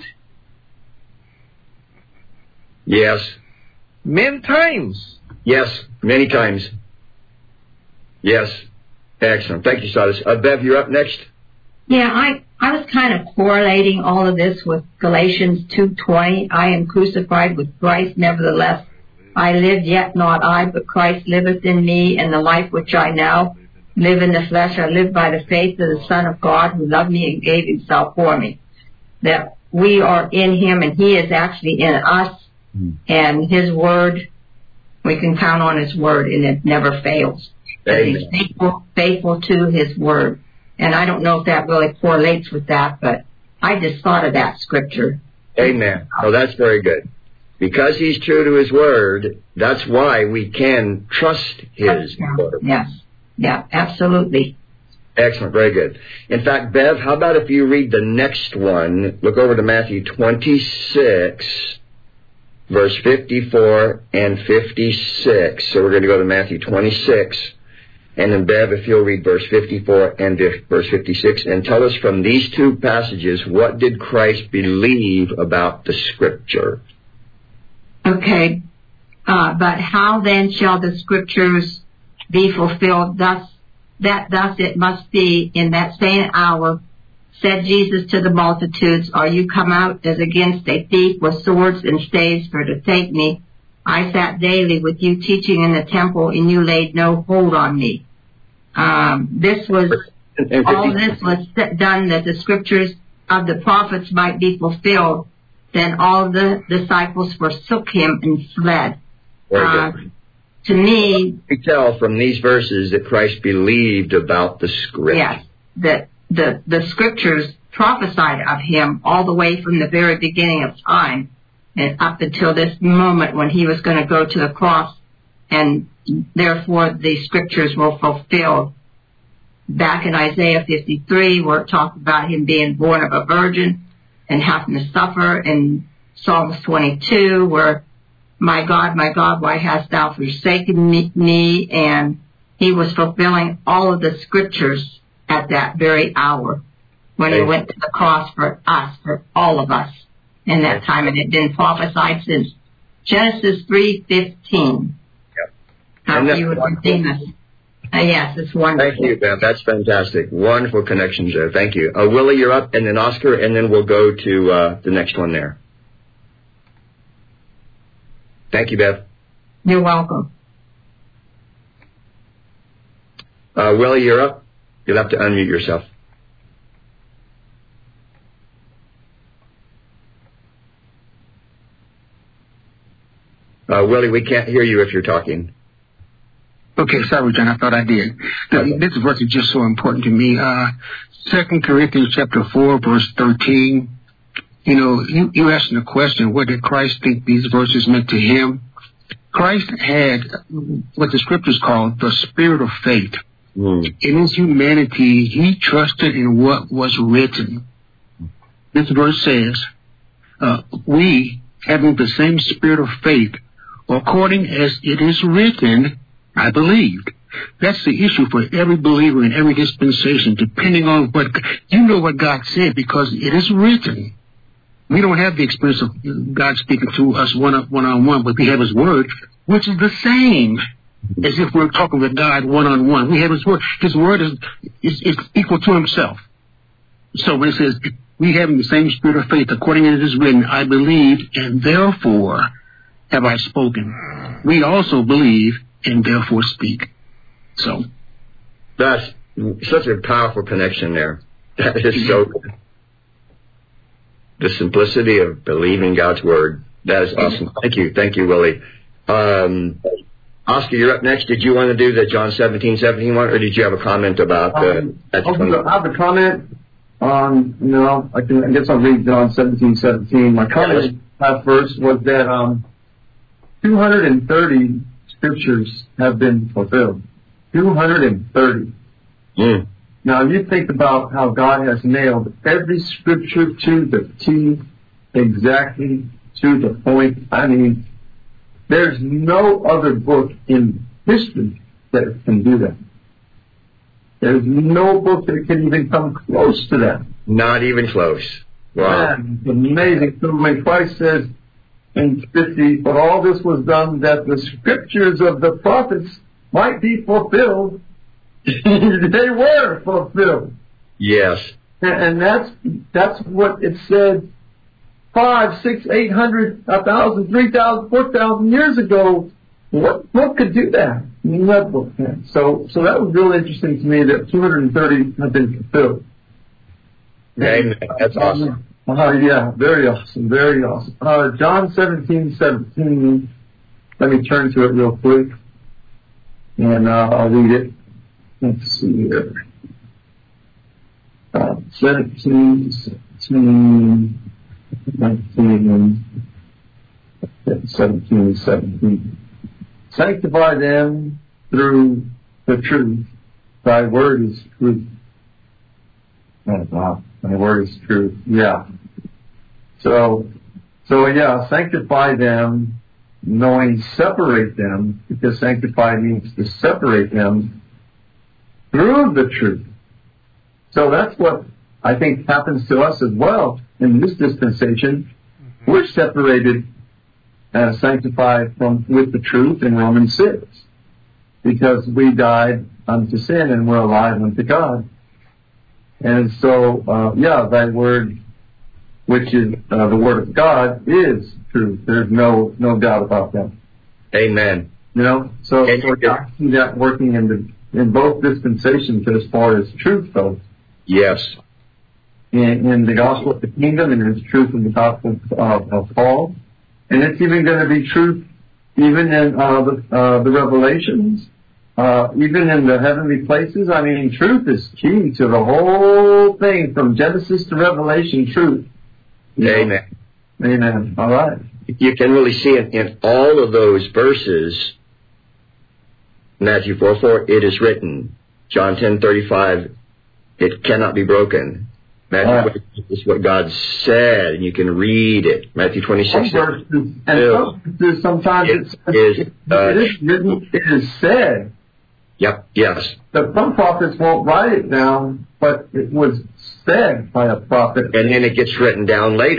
Yes. Many times. Yes, many times. Yes. Excellent. Thank you, Silas. Uh, Bev, you're up next. Yeah, I, I was kind of correlating all of this with Galatians two twenty. I am crucified with Christ, nevertheless I live, yet not I, but Christ liveth in me, and the life which I now live in the flesh, I live by the faith of the Son of God who loved me and gave himself for me. That we are in him and he is actually in us, mm. and his word, we can count on his word and it never fails. He's faithful, faithful to his word. And I don't know if that really correlates with that, but I just thought of that scripture. Amen. Oh, that's very good. Because he's true to his word, that's why we can trust his word. Yes. Yeah, absolutely. Excellent. Very good. In fact, Bev, how about if you read the next one? Look over to Matthew twenty-six, verse fifty-four and fifty-six. So we're going to go to Matthew twenty-six. And then, Bev, if you'll read verse fifty-four and verse fifty-six, and tell us from these two passages, what did Christ believe about the Scripture? Okay. Uh, but how then shall the Scriptures be fulfilled? Thus, that thus it must be in that same hour, said Jesus to the multitudes, are you come out as against a thief with swords and staves for to take me? I sat daily with you teaching in the temple, and you laid no hold on me. Um, this was, all this was done that the scriptures of the prophets might be fulfilled. Then all the disciples forsook him and fled. Uh, to me, we tell from these verses that Christ believed about the Scripture. Yes, that the the scriptures prophesied of him all the way from the very beginning of time, and up until this moment when he was going to go to the cross, and therefore the scriptures were fulfilled. Back in Isaiah fifty-three, where it talked about him being born of a virgin and having to suffer, and Psalms twenty-two, where, my God, my God, why hast thou forsaken me? And he was fulfilling all of the scriptures at that very hour when he went to the cross for us, for all of us. in that time, and it's been prophesied since Genesis three fifteen. Yep. How he would redeem us. Uh, yes, it's wonderful. Thank you, Beth. That's fantastic. Wonderful connections there. Thank you. Uh, Willie, you're up, and then Oscar, and then we'll go to uh, the next one there. Thank you, Beth. You're welcome. Uh, Willie, you're up. You'll have to unmute yourself. Uh, Willie, we can't hear you if you're talking. Okay, sorry, John. I thought I did. Okay. This verse is just so important to me. Uh, Second Corinthians chapter four, verse thirteen. You know, you, you asked the question, what did Christ think these verses meant to him? Christ had what the scriptures call the spirit of faith. Mm. In his humanity, he trusted in what was written. This verse says, uh, we, having the same spirit of faith, according as it is written, I believed. That's the issue for every believer in every dispensation, depending on what, you know what God said because it is written. We don't have the experience of God speaking to us one, one-on-one, but we have his word, which is the same as if we're talking with God one-on-one. We have his word. His word is, is, is equal to himself. So when it says, we have the same spirit of faith, according as it is written, I believe, and therefore have I spoken. We also believe and therefore speak. So that's such a powerful connection there. That is so good. The simplicity of believing God's word. That is awesome. Thank you. Thank you, Willie. Um, Oscar, you're up next. Did you want to do the John seventeen seventeen one, or did you have a comment about the... Um, I have a comment on, you know, I, can, I guess I'll read John seventeen seventeen. My comment last verse was that um, two hundred thirty scriptures have been fulfilled. two hundred thirty. Mm. Now, you think about how God has nailed every scripture to the T, exactly to the point. I mean, there's no other book in history that can do that. There's no book that can even come close to that. Not even close. Wow. Man, it's amazing. So when Christ says in fifty, but all this was done that the scriptures of the prophets might be fulfilled, they were fulfilled. Yes. And, and that's that's what it said five, six, eight hundred, a thousand, three thousand, four thousand years ago. What book could do that? No book can. So so that was really interesting to me that two hundred thirty have been fulfilled. Amen. That's awesome. Uh, yeah, very awesome, very awesome. Uh, John seventeen seventeen. Let me turn to it real quick, and uh, I'll read it. Let's see here. Uh, seventeen, seventeen, nineteen, seventeen, seventeen. Sanctify them through the truth. Thy word is truth. Oh, wow. My word is truth. Yeah. So, so yeah, sanctify them, knowing separate them, because sanctify means to separate them through the truth. So that's what I think happens to us as well in this dispensation. Mm-hmm. We're separated and sanctified from with the truth in Romans six, because we died unto sin and we're alive unto God. And so, uh, yeah, thy word, which is uh, the word of God, is truth. There's no no doubt about that. Amen. You know, so, so I see that working in the in both dispensations as far as truth goes. Yes. In, in the gospel of the kingdom, and it's truth in the gospel of, of Paul, and it's even going to be truth even in uh, the uh, the Revelations. Uh, even in the heavenly places. I mean, truth is key to the whole thing, from Genesis to Revelation, truth. Amen. Amen. All right. You can really see it in all of those verses. Matthew four four, it is written. John ten thirty-five, it cannot be broken. Matthew right. is what God said, and you can read it. Matthew twenty-six. Some verses, and some verses, sometimes it, it, says, is, it, uh, it is written, it is said. Yep, yes. But some prophets won't write it down, but it was said by a prophet. And then it gets written down later.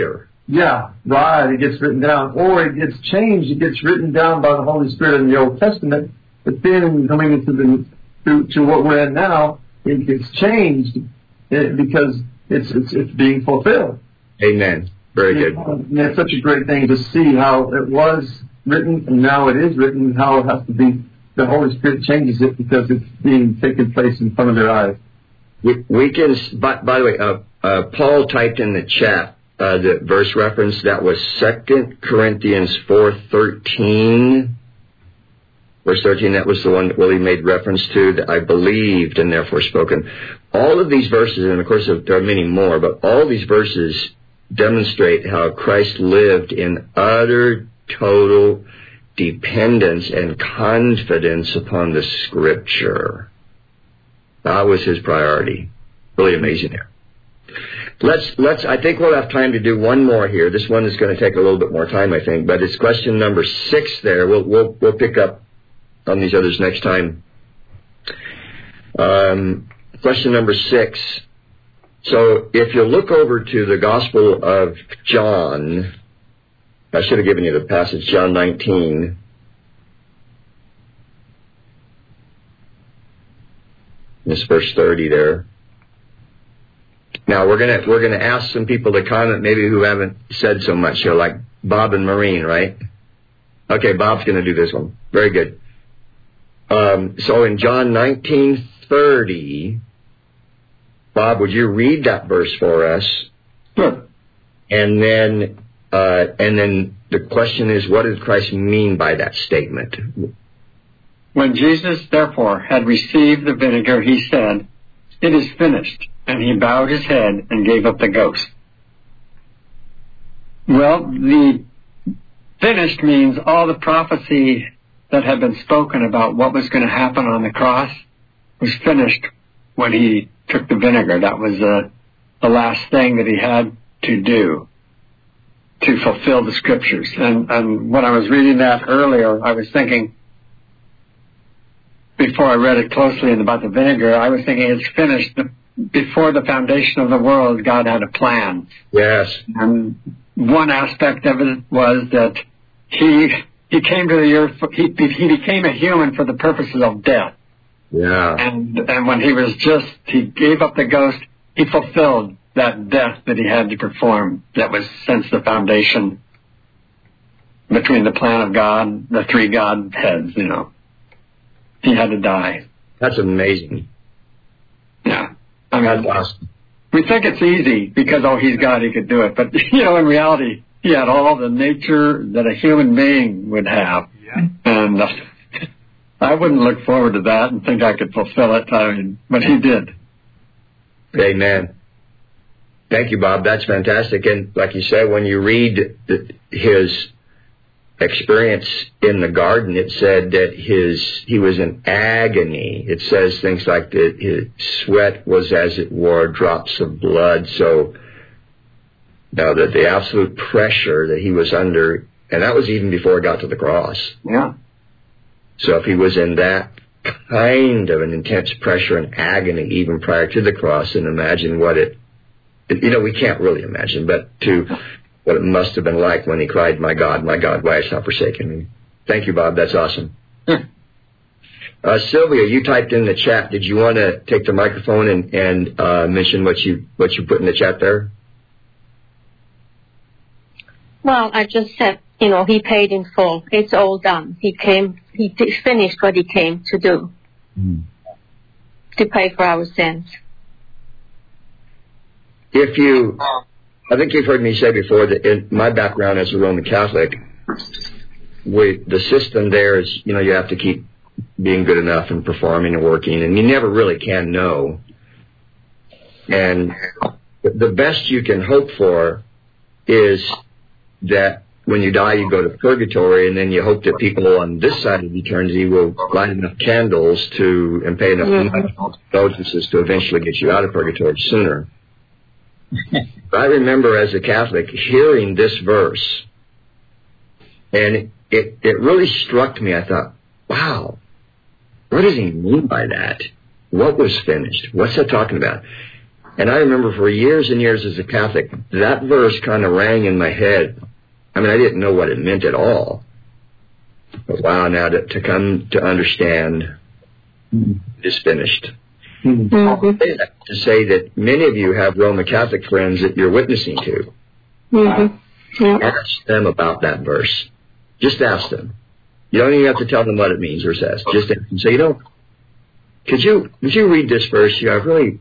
yeah, right, it gets written down. Or it gets changed, it gets written down by the Holy Spirit in the Old Testament, but then coming into the, to, to what we're in now, it gets changed because it's, it's, it's being fulfilled. Amen. Very good. And it's such a great thing to see how it was written and now it is written, and how it has to be, the Holy Spirit changes it because it's being taken place in front of their eyes. We, we can, by, by the way, uh, uh, Paul typed in the chat uh, the verse reference. That was Second Corinthians four thirteen. Verse thirteen, that was the one that Willie made reference to, that I believed and therefore spoken. All of these verses, and of course there are many more, but all these verses demonstrate how Christ lived in utter, total dependence and confidence upon the Scripture. That was his priority. Really amazing there. Let's, let's, I think we'll have time to do one more here. This one is going to take a little bit more time, I think, but it's question number six there. We'll, we'll, we'll pick up on these others next time. Um, question number six. So if you look over to the Gospel of John, I should have given you the passage, John nineteen. This verse thirty there. Now we're gonna we're gonna ask some people to comment, maybe who haven't said so much here, like Bob and Maureen, right? Okay, Bob's gonna do this one. Very good. Um, so in John nineteen thirty, Bob, would you read that verse for us? Sure. And then uh, and then the question is, what did Christ mean by that statement? When Jesus, therefore, had received the vinegar, he said, "It is finished," and he bowed his head and gave up the ghost. Well, the finished means all the prophecy that had been spoken about what was going to happen on the cross was finished when he took the vinegar. That was uh, the last thing that he had to do to fulfill the Scriptures. And, and when I was reading that earlier, I was thinking, before I read it closely and about the vinegar, I was thinking it's finished. Before the foundation of the world, God had a plan. Yes. And one aspect of it was that he he came to the earth, he, he became a human for the purposes of death. Yeah. And and when he was just, he gave up the ghost, he fulfilled that death that he had to perform. That was since the foundation between the plan of God, the three God heads, you know. He had to die. That's amazing. Yeah. I mean, That's awesome. We think it's easy because, oh, he's God, he could do it. But, you know, in reality, he had all the nature that a human being would have. Yeah. And uh, I wouldn't look forward to that and think I could fulfill it. I mean, but he did. Amen. Thank you, Bob. That's fantastic. And like you say, when you read the, his experience in the garden, it said that his he was in agony. It says things like that his sweat was as it were drops of blood. So now that the absolute pressure that he was under, and that was even before it got to the cross. Yeah. So if he was in that kind of an intense pressure and agony even prior to the cross, and imagine what it, you know, we can't really imagine, but to what it must have been like when he cried, "My God, my God, why hast thou forsaken me?" Thank you, Bob. That's awesome. uh, Sylvia, you typed in the chat. Did you want to take the microphone and, and uh, mention what you what you put in the chat there? Well, I just said, you know, he paid in full. It's all done. He came, he t- finished what he came to do, mm. to pay for our sins. If you... I think you've heard me say before that in my background as a Roman Catholic, we, the system there is, you know, you have to keep being good enough and performing and working, and you never really can know. And the best you can hope for is that when you die, you go to purgatory, and then you hope that people on this side of eternity will light enough candles to and pay enough indulgences to eventually get you out of purgatory sooner. I remember as a Catholic hearing this verse, and it, it really struck me. I thought, wow, what does he mean by that? What was finished? What's that talking about? And I remember for years and years as a Catholic, that verse kind of rang in my head. I mean, I didn't know what it meant at all. But wow, now to, to come to understand, it's finished. Mm-hmm. To say that many of you have Roman Catholic friends that you're witnessing to. Mm-hmm. Yeah. Ask them about that verse. Just ask them. You don't even have to tell them what it means or says. Just ask them. Say, you know, could you would you read this verse? You know, I really,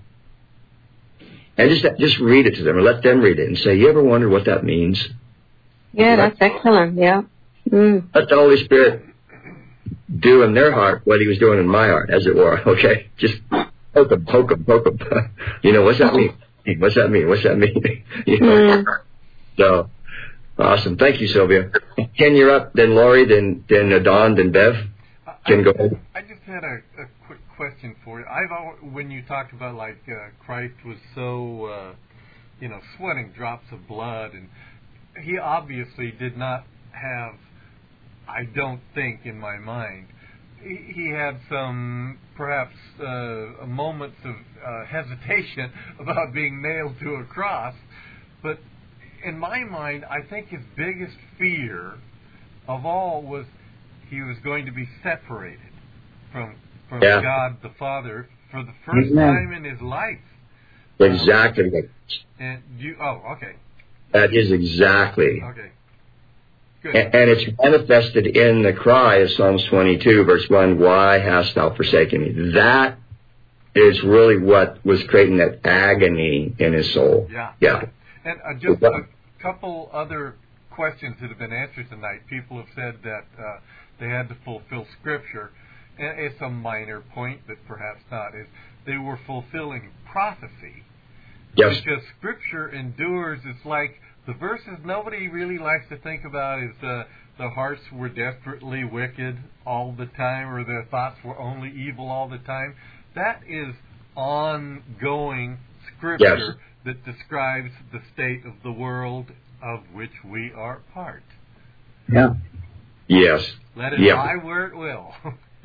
and just just read it to them or let them read it and say, you ever wonder what that means? Yeah, that's excellent. Yeah. Mm. Let the Holy Spirit do in their heart what He was doing in my heart, as it were. Okay, just poke them, poke them, poke them. You know, what's that mean? What's that mean? What's that mean? You know. Mm. So awesome. Thank you, Sylvia. Ken, you're up. Then Lori. Then then uh, Dawn. Then Bev. Ken, I, go ahead. I just had a, a quick question for you. I've always, when you talked about like uh, Christ was so uh, you know sweating drops of blood, and He obviously did not have. I don't think in my mind he, he had some perhaps uh, moments of uh, hesitation about being nailed to a cross, but in my mind, I think his biggest fear of all was he was going to be separated from from yeah. God the Father for the first Amen. time in his life. Exactly. Um, and you, oh, okay. That is exactly. Okay. Good. And, and it's manifested in the cry of Psalms twenty-two, verse one, why hast thou forsaken me? That is really what was creating that agony in his soul. Yeah. Yeah. And uh, just a couple other questions that have been answered tonight. People have said that uh, they had to fulfill Scripture. And it's a minor point, but perhaps not. Is they were fulfilling prophecy. Yes. Because Scripture endures. It's like the verses nobody really likes to think about is uh, the hearts were desperately wicked all the time, or their thoughts were only evil all the time. That is ongoing Scripture. Yes. That describes the state of the world of which we are part. Yeah. Yes. Let it yeah. lie where it will.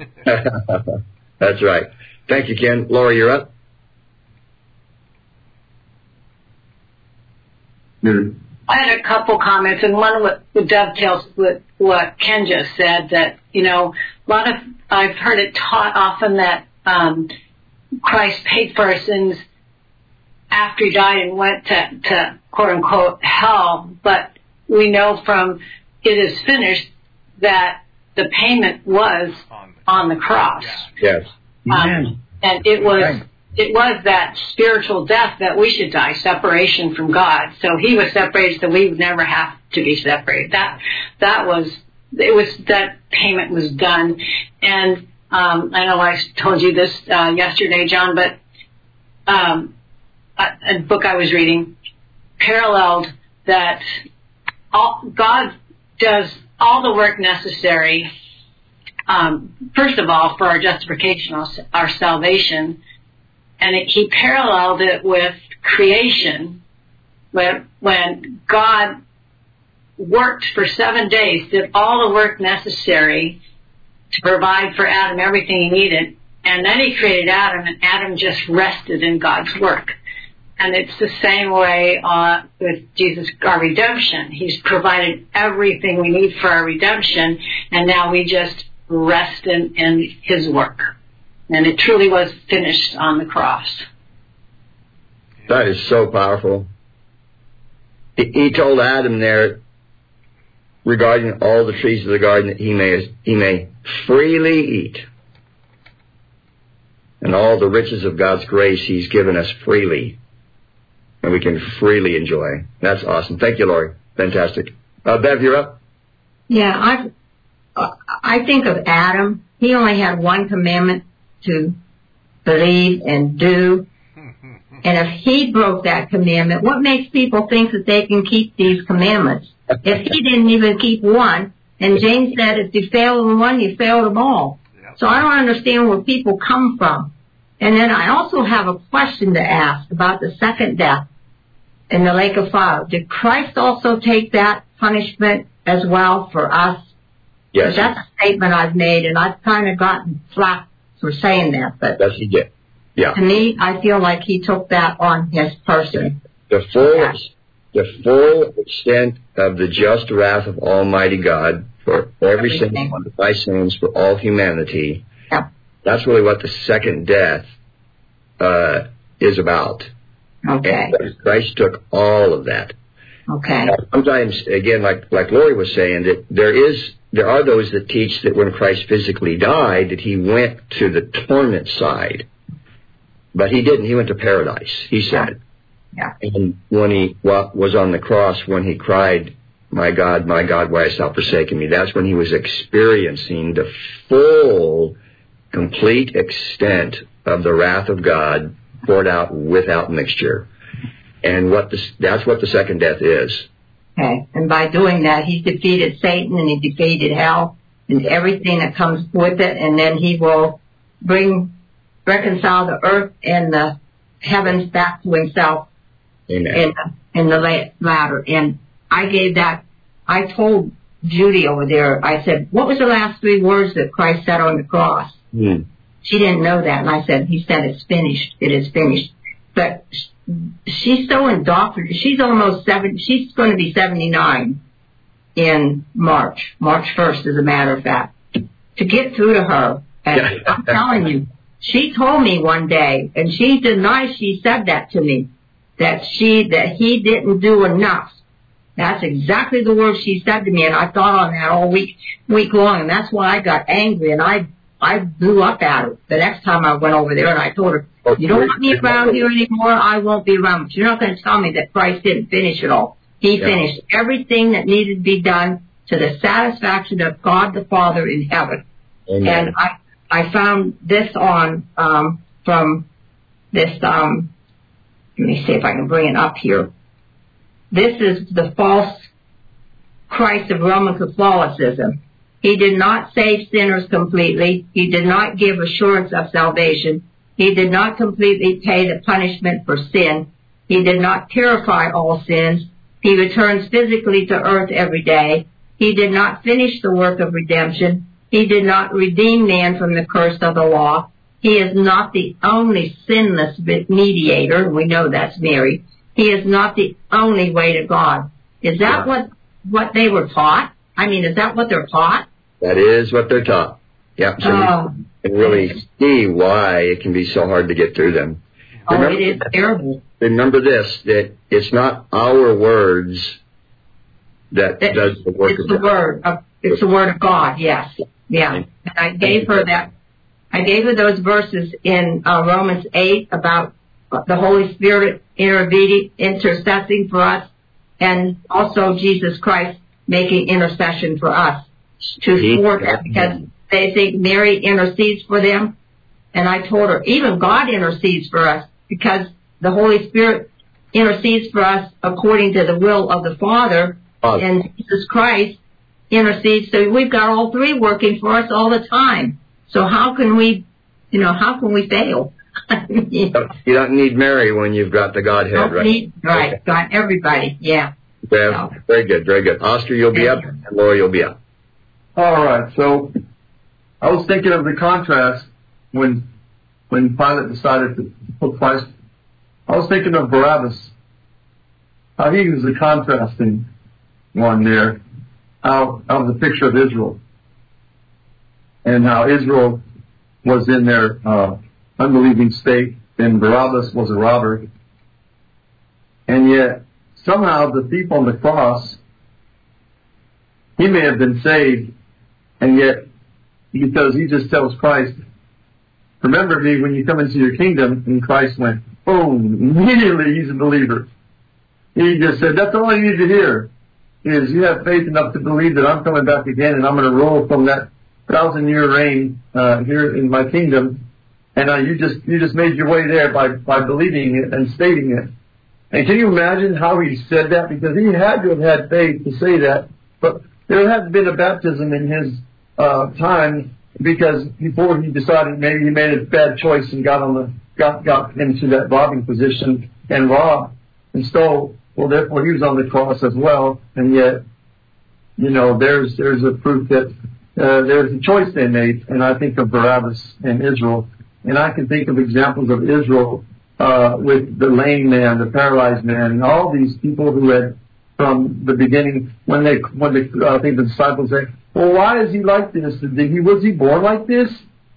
That's right. Thank you, Ken. Laura, you're up. I had a couple comments, and one that dovetails with what Ken just said, that, you know, a lot of, I've heard it taught often that um, Christ paid for our sins after he died and went to, to quote-unquote hell, but we know from it is finished that the payment was on the cross. Yes. Um, and it was it was that spiritual death that we should die, separation from God. So he was separated so we would never have to be separated. That that was it was that payment was done. And um, I know I told you this uh, yesterday, John, but um, a, a book I was reading paralleled that all, God does all the work necessary, um, first of all, for our justification, our, our salvation. And it, he paralleled it with creation, when, when God worked for seven days, did all the work necessary to provide for Adam everything he needed. And then he created Adam, and Adam just rested in God's work. And it's the same way uh, with Jesus, our redemption. He's provided everything we need for our redemption, and now we just rest in, in his work. And it truly was finished on the cross. That is so powerful. He, he told Adam there, regarding all the trees of the garden, that he may he may freely eat. And all the riches of God's grace he's given us freely. And we can freely enjoy. That's awesome. Thank you, Lori. Fantastic. Uh, Bev, you're up. Yeah, I uh, I think of Adam. He only had one commandment to believe and do. And if he broke that commandment, what makes people think that they can keep these commandments? If he didn't even keep one, and James said if you fail in one, you failed them all. So I don't understand where people come from. And then I also have a question to ask about the second death in the lake of fire. Did Christ also take that punishment as well for us? Yes. That's a statement I've made, and I've kind of gotten flack for saying that. But yes, he did. Yeah. To me, I feel like he took that on his person. The full, the full extent of the just wrath of Almighty God for every single one of my sins for all humanity. Yeah. That's really what the second death uh, is about. Okay. And Christ took all of that. Okay. Now, sometimes, again, like like Lori was saying, that there is there are those that teach that when Christ physically died, that he went to the torment side, but he didn't. He went to paradise. He said. Yeah. And when he was on the cross, when he cried, "My God, my God, why hast thou forsaken me?" That's when he was experiencing the full, complete extent of the wrath of God poured out without mixture. And what the, that's what the second death is. Okay. And by doing that, he defeated Satan and he defeated hell and everything that comes with it. And then he will bring, reconcile the earth and the heavens back to himself. Amen. In, in the latter. And I gave that, I told Judy over there, I said, what was the last three words that Christ said on the cross? Mm. She didn't know that. And I said, he said, it's finished. It is finished. But she's so indoctrinated. She's almost seven. She's going to be seventy-nine in March, March first, as a matter of fact. To get through to her, and I'm telling you, she told me one day, and she denies she said that to me, that she that he didn't do enough. That's exactly the word she said to me, and I thought on that all week week long, and that's why I got angry and I I blew up at her the next time I went over there, and I told her, you don't want me around here anymore, I won't be around. But you're not going to tell me that Christ didn't finish it all. He Yeah. finished everything that needed to be done to the satisfaction of God the Father in heaven. Amen. And I I found this on um, from this, um, let me see if I can bring it up here. This is the false Christ of Roman Catholicism. He did not save sinners completely. He did not give assurance of salvation. He did not completely pay the punishment for sin. He did not purify all sins. He returns physically to earth every day. He did not finish the work of redemption. He did not redeem man from the curse of the law. He is not the only sinless mediator. We know that's Mary. He is not the only way to God. Is that Yeah. what what they were taught? I mean, is that what they're taught? That is what they're taught. Yeah. So Oh. you can really see why it can be so hard to get through them. Oh, Remember, it is terrible. remember this, that it's not our words that That- does the work It's of the God. word. Of, it's the word of God. Yes. Yeah. And I gave her that. I gave her those verses in uh, Romans eight about the Holy Spirit intervening, intercessing for us, and also Jesus Christ making intercession for us to thwart that, because they think Mary intercedes for them. And I told her, even God intercedes for us, because the Holy Spirit intercedes for us according to the will of the Father, Father. and Jesus Christ intercedes. So we've got all three working for us all the time. So how can we, you know, how can we fail? You don't need Mary when you've got the Godhead, Don't right? need- right, got everybody, yeah. Yeah, very good, very good. Oscar, you'll be up, and Laura, you'll be up. All right. So I was thinking of the contrast when when Pilate decided to put Christ. I was thinking of Barabbas. How he was the contrasting one there, out of the picture of Israel, and how Israel was in their uh, unbelieving state, and Barabbas was a robber, and yet somehow the thief on the cross, he may have been saved, and yet, because he just tells Christ, remember me when you come into your kingdom, and Christ went, boom, immediately he's a believer. He just said, that's all I need to hear, is you have faith enough to believe that I'm coming back again, and I'm going to rule from that thousand year reign uh, here in my kingdom, and uh, you just you just made your way there by, by believing it and stating it. And can you imagine how he said that? Because he had to have had faith to say that, but there had been a baptism in his uh, time, because before he decided maybe he made a bad choice and got on the got got into that robbing position and robbed and stole. Well, therefore he was on the cross as well, and yet, you know, there's there's a proof that uh, there's a choice they made, and I think of Barabbas and Israel, And I can think of examples of Israel uh, with the lame man, the paralyzed man, and all these people who had, from the beginning, when they, when they, uh, I think the disciples say, well, why is he like this? Did he, was he born like this?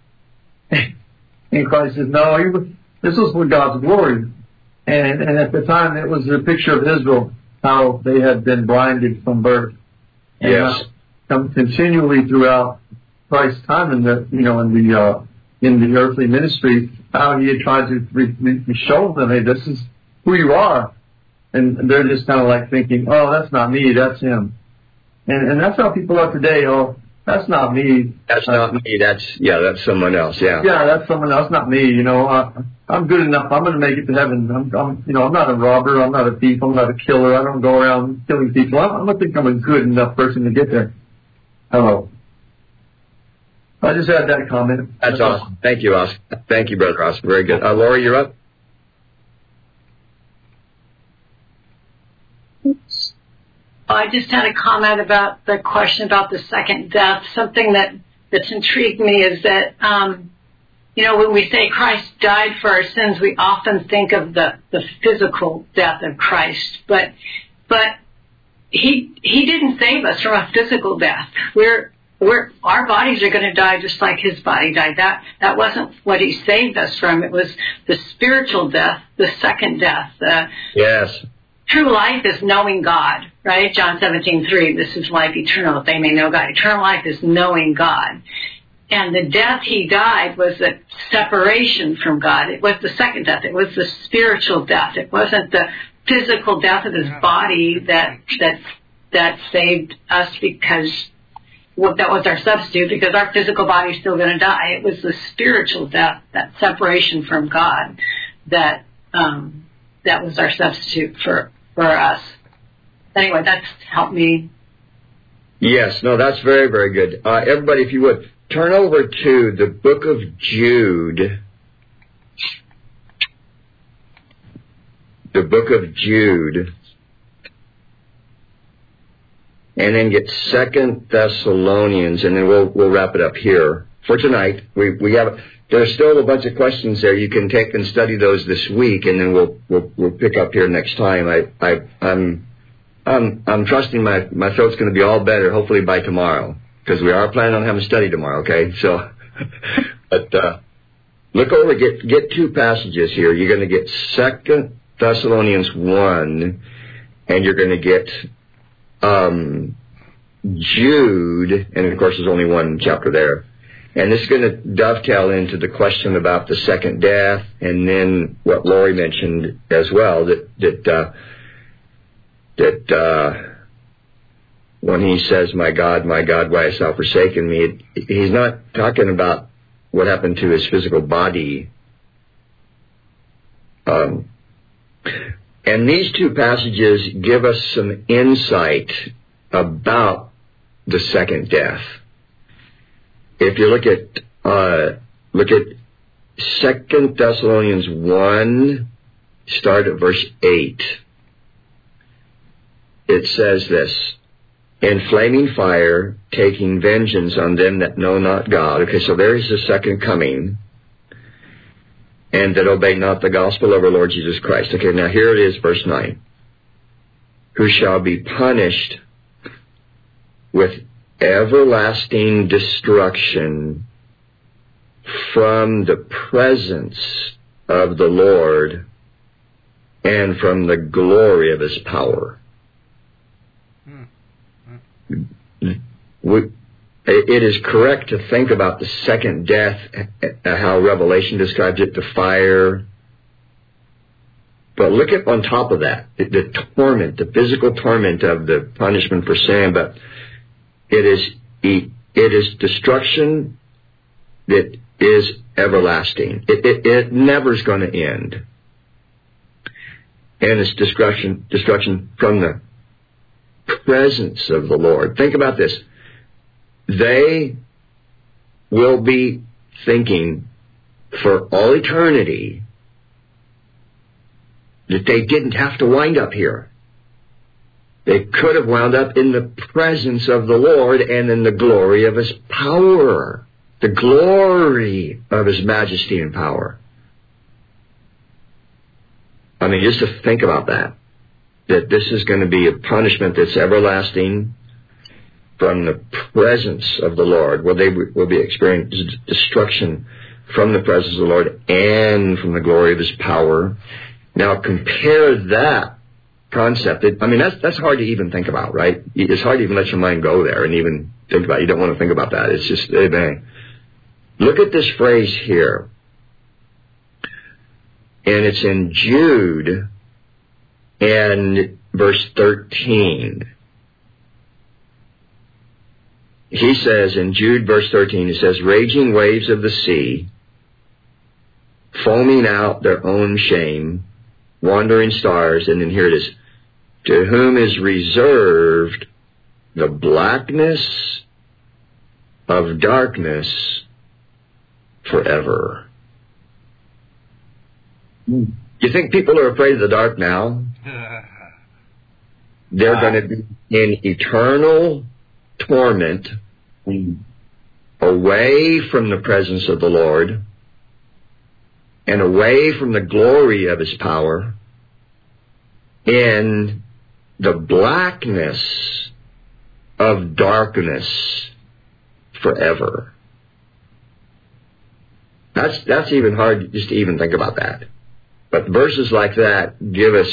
And Christ says, no, he was, this was for God's glory. And, and at the time, it was a picture of Israel, how they had been blinded from birth. And yes. Uh, continually throughout Christ's time in the, you know, in the, uh, in the earthly ministry, how he had tried to re- re- show them, hey, this is who you are. And they're just kind of like thinking, oh, that's not me, that's him. And, and that's how people are today. Oh, that's not me. That's uh, not me. That's, yeah, that's someone else. Yeah. Yeah, that's someone else, not me. You know, uh, I'm good enough. I'm going to make it to heaven. I'm, I'm, you know, I'm not a robber. I'm not a thief. I'm not a killer. I don't go around killing people. I don't think I'm a good enough person to get there. Hello. I just had that comment. That's, That's awesome. Thank you, Oscar. Thank you, Brother Oscar. Very good. Uh, Laura, you're up. I just had a comment about the question about the second death. Something that, that's intrigued me is that, um, you know, when we say Christ died for our sins, we often think of the, the physical death of Christ. But but he he didn't save us from a physical death. We're we're our bodies are going to die just like his body died. That that wasn't what he saved us from. It was the spiritual death, the second death. Uh, yes. True life is knowing God, right? John seventeen three, this is life eternal, that they may know God. Eternal life is knowing God. And the death he died was the separation from God. It was the second death. It was the spiritual death. It wasn't the physical death of his body that that that saved us because well, that was our substitute, because our physical body is still going to die. It was the spiritual death, that separation from God, that um, that was our substitute for, for us. Anyway, that's helped me. Yes, no, that's very, very good. Uh, everybody, if you would, turn over to the book of Jude. The book of Jude. And then get Second Thessalonians, and then we'll we'll wrap it up here for tonight. We we have there's still a bunch of questions there. You can take and study those this week, and then we'll we'll we'll pick up here next time. I I I'm I'm I'm trusting my my throat's going to be all better hopefully by tomorrow, because we are planning on having a study tomorrow. Okay, so but uh, look over get get two passages here. You're going to get Second Thessalonians one, and you're going to get um, Jude, and of course there's only one chapter there. And this is going to dovetail into the question about the second death, and then what Lori mentioned as well, that that uh, that uh, when he says, "My God, my God, why hast thou forsaken me?" he's not talking about what happened to his physical body. Um, and these two passages give us some insight about the second death. If you look at uh, look at Second Thessalonians one, start at verse eight. It says this: "In flaming fire, taking vengeance on them that know not God." Okay, so there is the second coming. "And that obey not the gospel of our Lord Jesus Christ." Okay, now here it is, verse nine. "Who shall be punished with everlasting destruction from the presence of the Lord and from the glory of his power." We, it is correct to think about the second death, how Revelation describes it, the fire. But look at on top of that, the, the torment, the physical torment of the punishment for sin. But it is it is destruction that is everlasting. It, it, it never is going to end. And it's destruction, destruction from the presence of the Lord. Think about this. They will be thinking for all eternity that they didn't have to wind up here. They could have wound up in the presence of the Lord and in the glory of his power. the glory of his majesty and power. I mean, just to think about that, that this is going to be a punishment that's everlasting from the presence of the Lord, where they will be experiencing destruction from the presence of the Lord and from the glory of his power. Now compare that concept. I mean, that's that's hard to even think about, right? It's hard to even let your mind go there and even think about it. You don't want to think about that. It's just, amen. Look at this phrase here. And it's in Jude and verse thirteen. He says in Jude verse thirteen, he says, raging waves of the sea, foaming out their own shame, wandering stars, and then here it is, to whom is reserved the blackness of darkness forever. You think people are afraid of the dark now? They're going to be in eternal torment, away from the presence of the Lord, and away from the glory of his power, in the blackness of darkness forever. That's that's even hard just to even think about that. But verses like that give us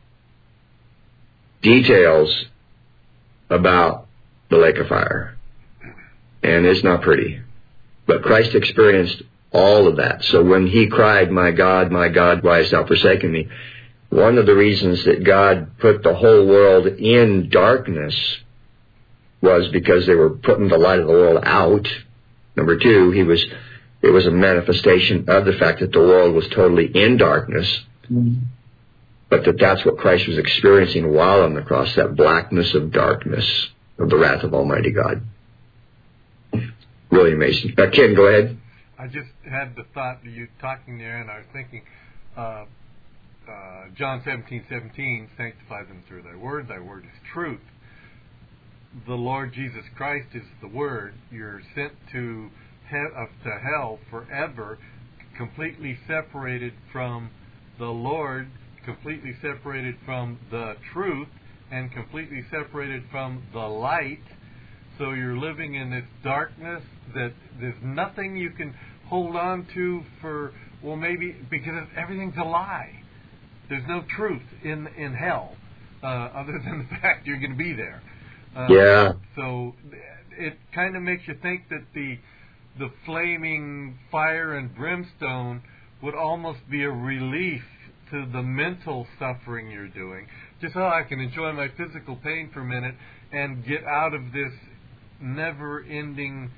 details about the lake of fire. And it's not pretty. But Christ experienced all of that. So when he cried, my God, my God, why hast thou forsaken me? One of the reasons that God put the whole world in darkness was because they were putting the light of the world out. Number two, he was it was a manifestation of the fact that the world was totally in darkness, mm-hmm. but that that's what Christ was experiencing while on the cross, that blackness of darkness of the wrath of Almighty God. Really amazing. Uh, Ken, go ahead. I just had the thought that you talking there, and I was thinking, uh, uh, John seventeen seventeen, sanctify them through thy word. Thy word is truth. The Lord Jesus Christ is the word. You're sent to he- uh, to hell forever, completely separated from the Lord, completely separated from the truth, and completely separated from the light. So you're living in this darkness that there's nothing you can hold on to for, well, maybe because everything's a lie. There's no truth in in hell, uh, other than the fact you're going to be there. Uh, yeah. So it kind of makes you think that the the flaming fire and brimstone would almost be a relief to the mental suffering you're doing. Just, oh, I can enjoy my physical pain for a minute and get out of this never-ending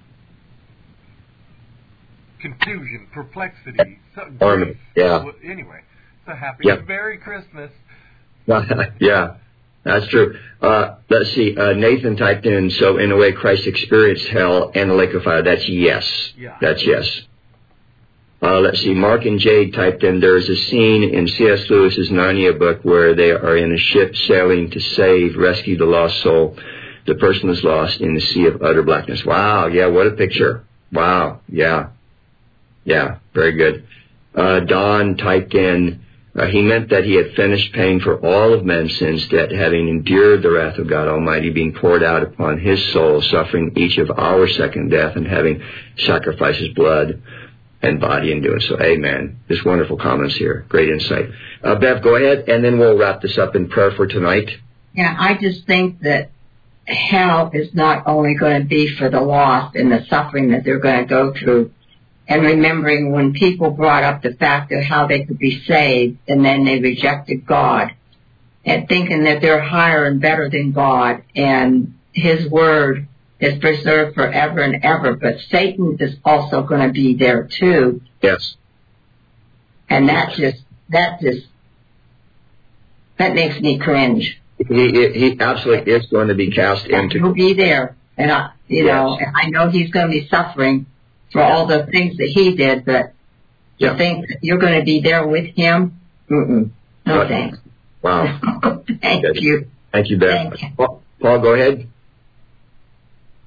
confusion, perplexity, grief. Yeah. Anyway, so happy yep. Merry Christmas. Yeah, that's true. Uh, let's see. Uh, Nathan typed in, so in a way Christ experienced hell and the lake of fire. That's yes. Yeah. That's yes. Uh, let's see. Mark and Jade typed in, there's a scene in C S Lewis's Narnia book where they are in a ship sailing to save, rescue the lost soul. The person is lost in the sea of utter blackness. Wow. Yeah. What a picture. Wow. Yeah. Yeah. Very good. Uh, Don typed in, uh, he meant that he had finished paying for all of men's sins, debt, having endured the wrath of God Almighty being poured out upon his soul, suffering each of our second death, and having sacrificed his blood and body in doing so. Amen. Just wonderful comments here. Great insight. Uh, Bev, go ahead, and then we'll wrap this up in prayer for tonight. Yeah, I just think that hell is not only going to be for the lost and the suffering that they're going to go through, and remembering when people brought up the fact of how they could be saved and then they rejected God and thinking that they're higher and better than God and his word is preserved forever and ever, but Satan is also going to be there too. Yes. And that just, that just, that makes me cringe. He, he absolutely is going to be cast into. He'll be there, and I, you yes. know, and I know he's going to be suffering for all the things that he did, but yeah. to think that you're going to be there with him, mm-mm. no right. thanks. Wow. Thank Good. you. Thank you, Ben. Thank you. Paul, Paul, go ahead.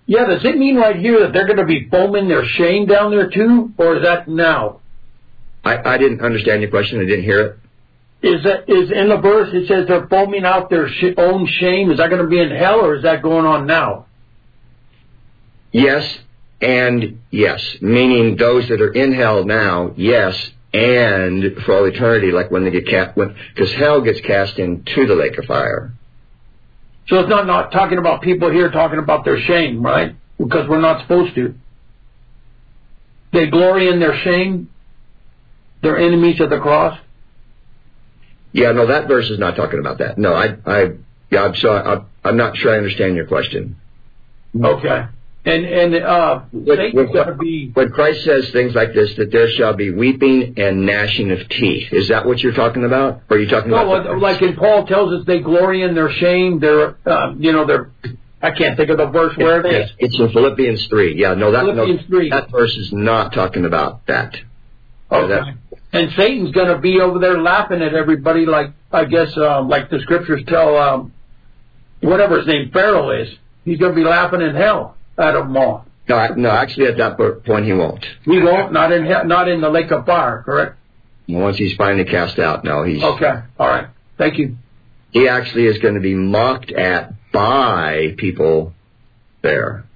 Yeah, does it mean right here that they're going to be foaming their shame down there too, or is that now? I, I didn't understand your question. I didn't hear it. Is that is in the verse it says they're foaming out their sh- own shame? Is that going to be in hell, or is that going on now? Yes and yes, meaning those that are in hell now, yes, and for all eternity, like when they get cast, because hell gets cast into the lake of fire. So it's not not talking about people here talking about their shame, right? Because we're not supposed to. They glory in their shame. They're enemies of the cross. Yeah, no, that verse is not talking about that. No, I, I, yeah, I'm sorry, I'm, I'm not sure I understand your question. Okay, and and uh, Satan's going to be when Christ says things like this, that there shall be weeping and gnashing of teeth. Is that what you're talking about? Or are you talking no, about? like in Paul tells us, they glory in their shame. They're, uh, you know, they're. I can't think of the verse where it is. It's in Philippians three. Yeah, no, that Philippians no, three. That verse is not talking about that. Okay. That, and Satan's going to be over there laughing at everybody, like I guess, uh, like the scriptures tell, um, whatever his name, Pharaoh is. He's going to be laughing in hell at them all. No, no, actually, at that point, he won't. He won't. Not in hell, not in the lake of fire. Correct. Once he's finally cast out, no, he's okay. All right. Thank you. He actually is going to be mocked at by people there.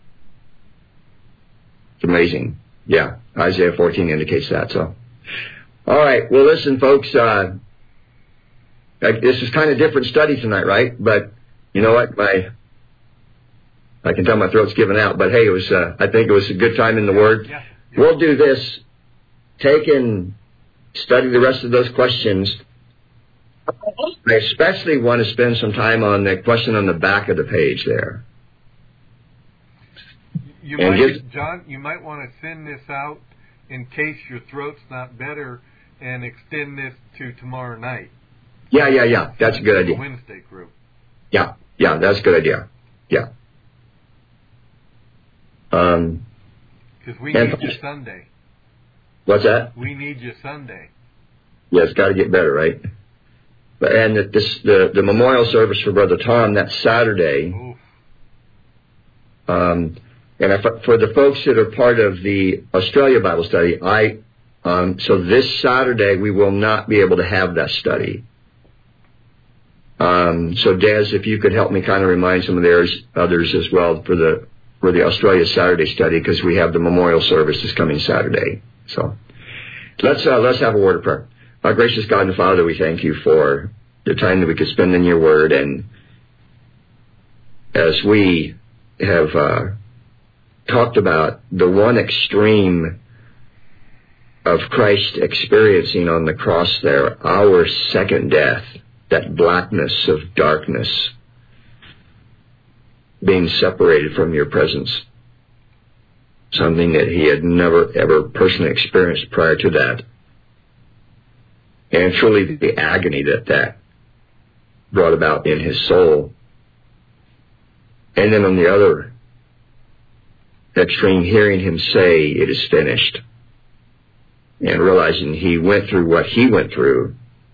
It's amazing. Yeah, Isaiah fourteen indicates that. So. All right. Well, listen, folks. Uh, this is kind of different study tonight, right? But you know what? My I can tell my throat's giving out. But hey, it was. Uh, I think it was a good time in the Word. Yeah. We'll do this. Take and study the rest of those questions. I especially want to spend some time on the question on the back of the page there. You and might, just, John, you might want to send this out in case your throat's not better, and extend this to tomorrow night. Yeah, yeah, yeah. That's a good idea. The Wednesday group. Yeah, yeah, that's a good idea. Yeah. Um. Because we need you Sunday. What's that? We need you Sunday. Yeah, it's got to get better, right? But and the, this, the the memorial service for Brother Tom, that's Saturday. Oof. Um, and if, for the folks that are part of the Australia Bible study, I um, so this Saturday we will not be able to have that study. Um, so Des, if you could help me kind of remind some of theirs, others as well for the for the Australia Saturday study, because we have the memorial service this coming Saturday. So let's uh, let's have a word of prayer. Our gracious God and Father, we thank you for the time that we could spend in your word, and as we have uh, talked about the one extreme of Christ experiencing on the cross there, our second death, that blackness of darkness, being separated from your presence, something that he had never ever personally experienced prior to that. And truly the agony that that brought about in his soul. And then on the other extreme, hearing him say, it is finished. And realizing he went through what he went through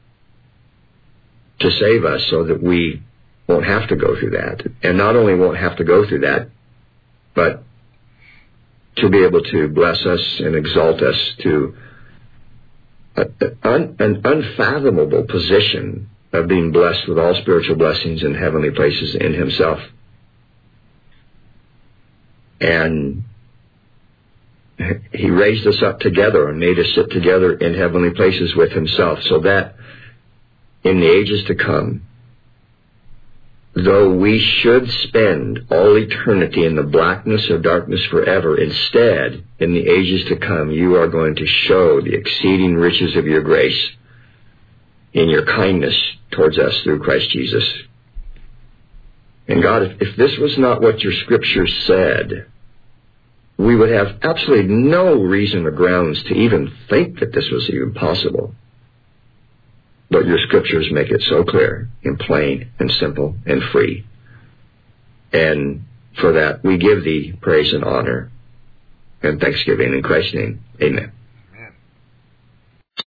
to save us so that we won't have to go through that. And not only won't have to go through that, but to be able to bless us and exalt us to a, an, an unfathomable position of being blessed with all spiritual blessings in heavenly places in himself. And he raised us up together and made us sit together in heavenly places with himself, so that in the ages to come, though we should spend all eternity in the blackness of darkness forever, instead, in the ages to come, you are going to show the exceeding riches of your grace in your kindness towards us through Christ Jesus. And God, if, if this was not what your scripture said, we would have absolutely no reason or grounds to even think that this was even possible. But your scriptures make it so clear and plain and simple and free. And for that, we give thee praise and honor and thanksgiving in Christ's name. Amen.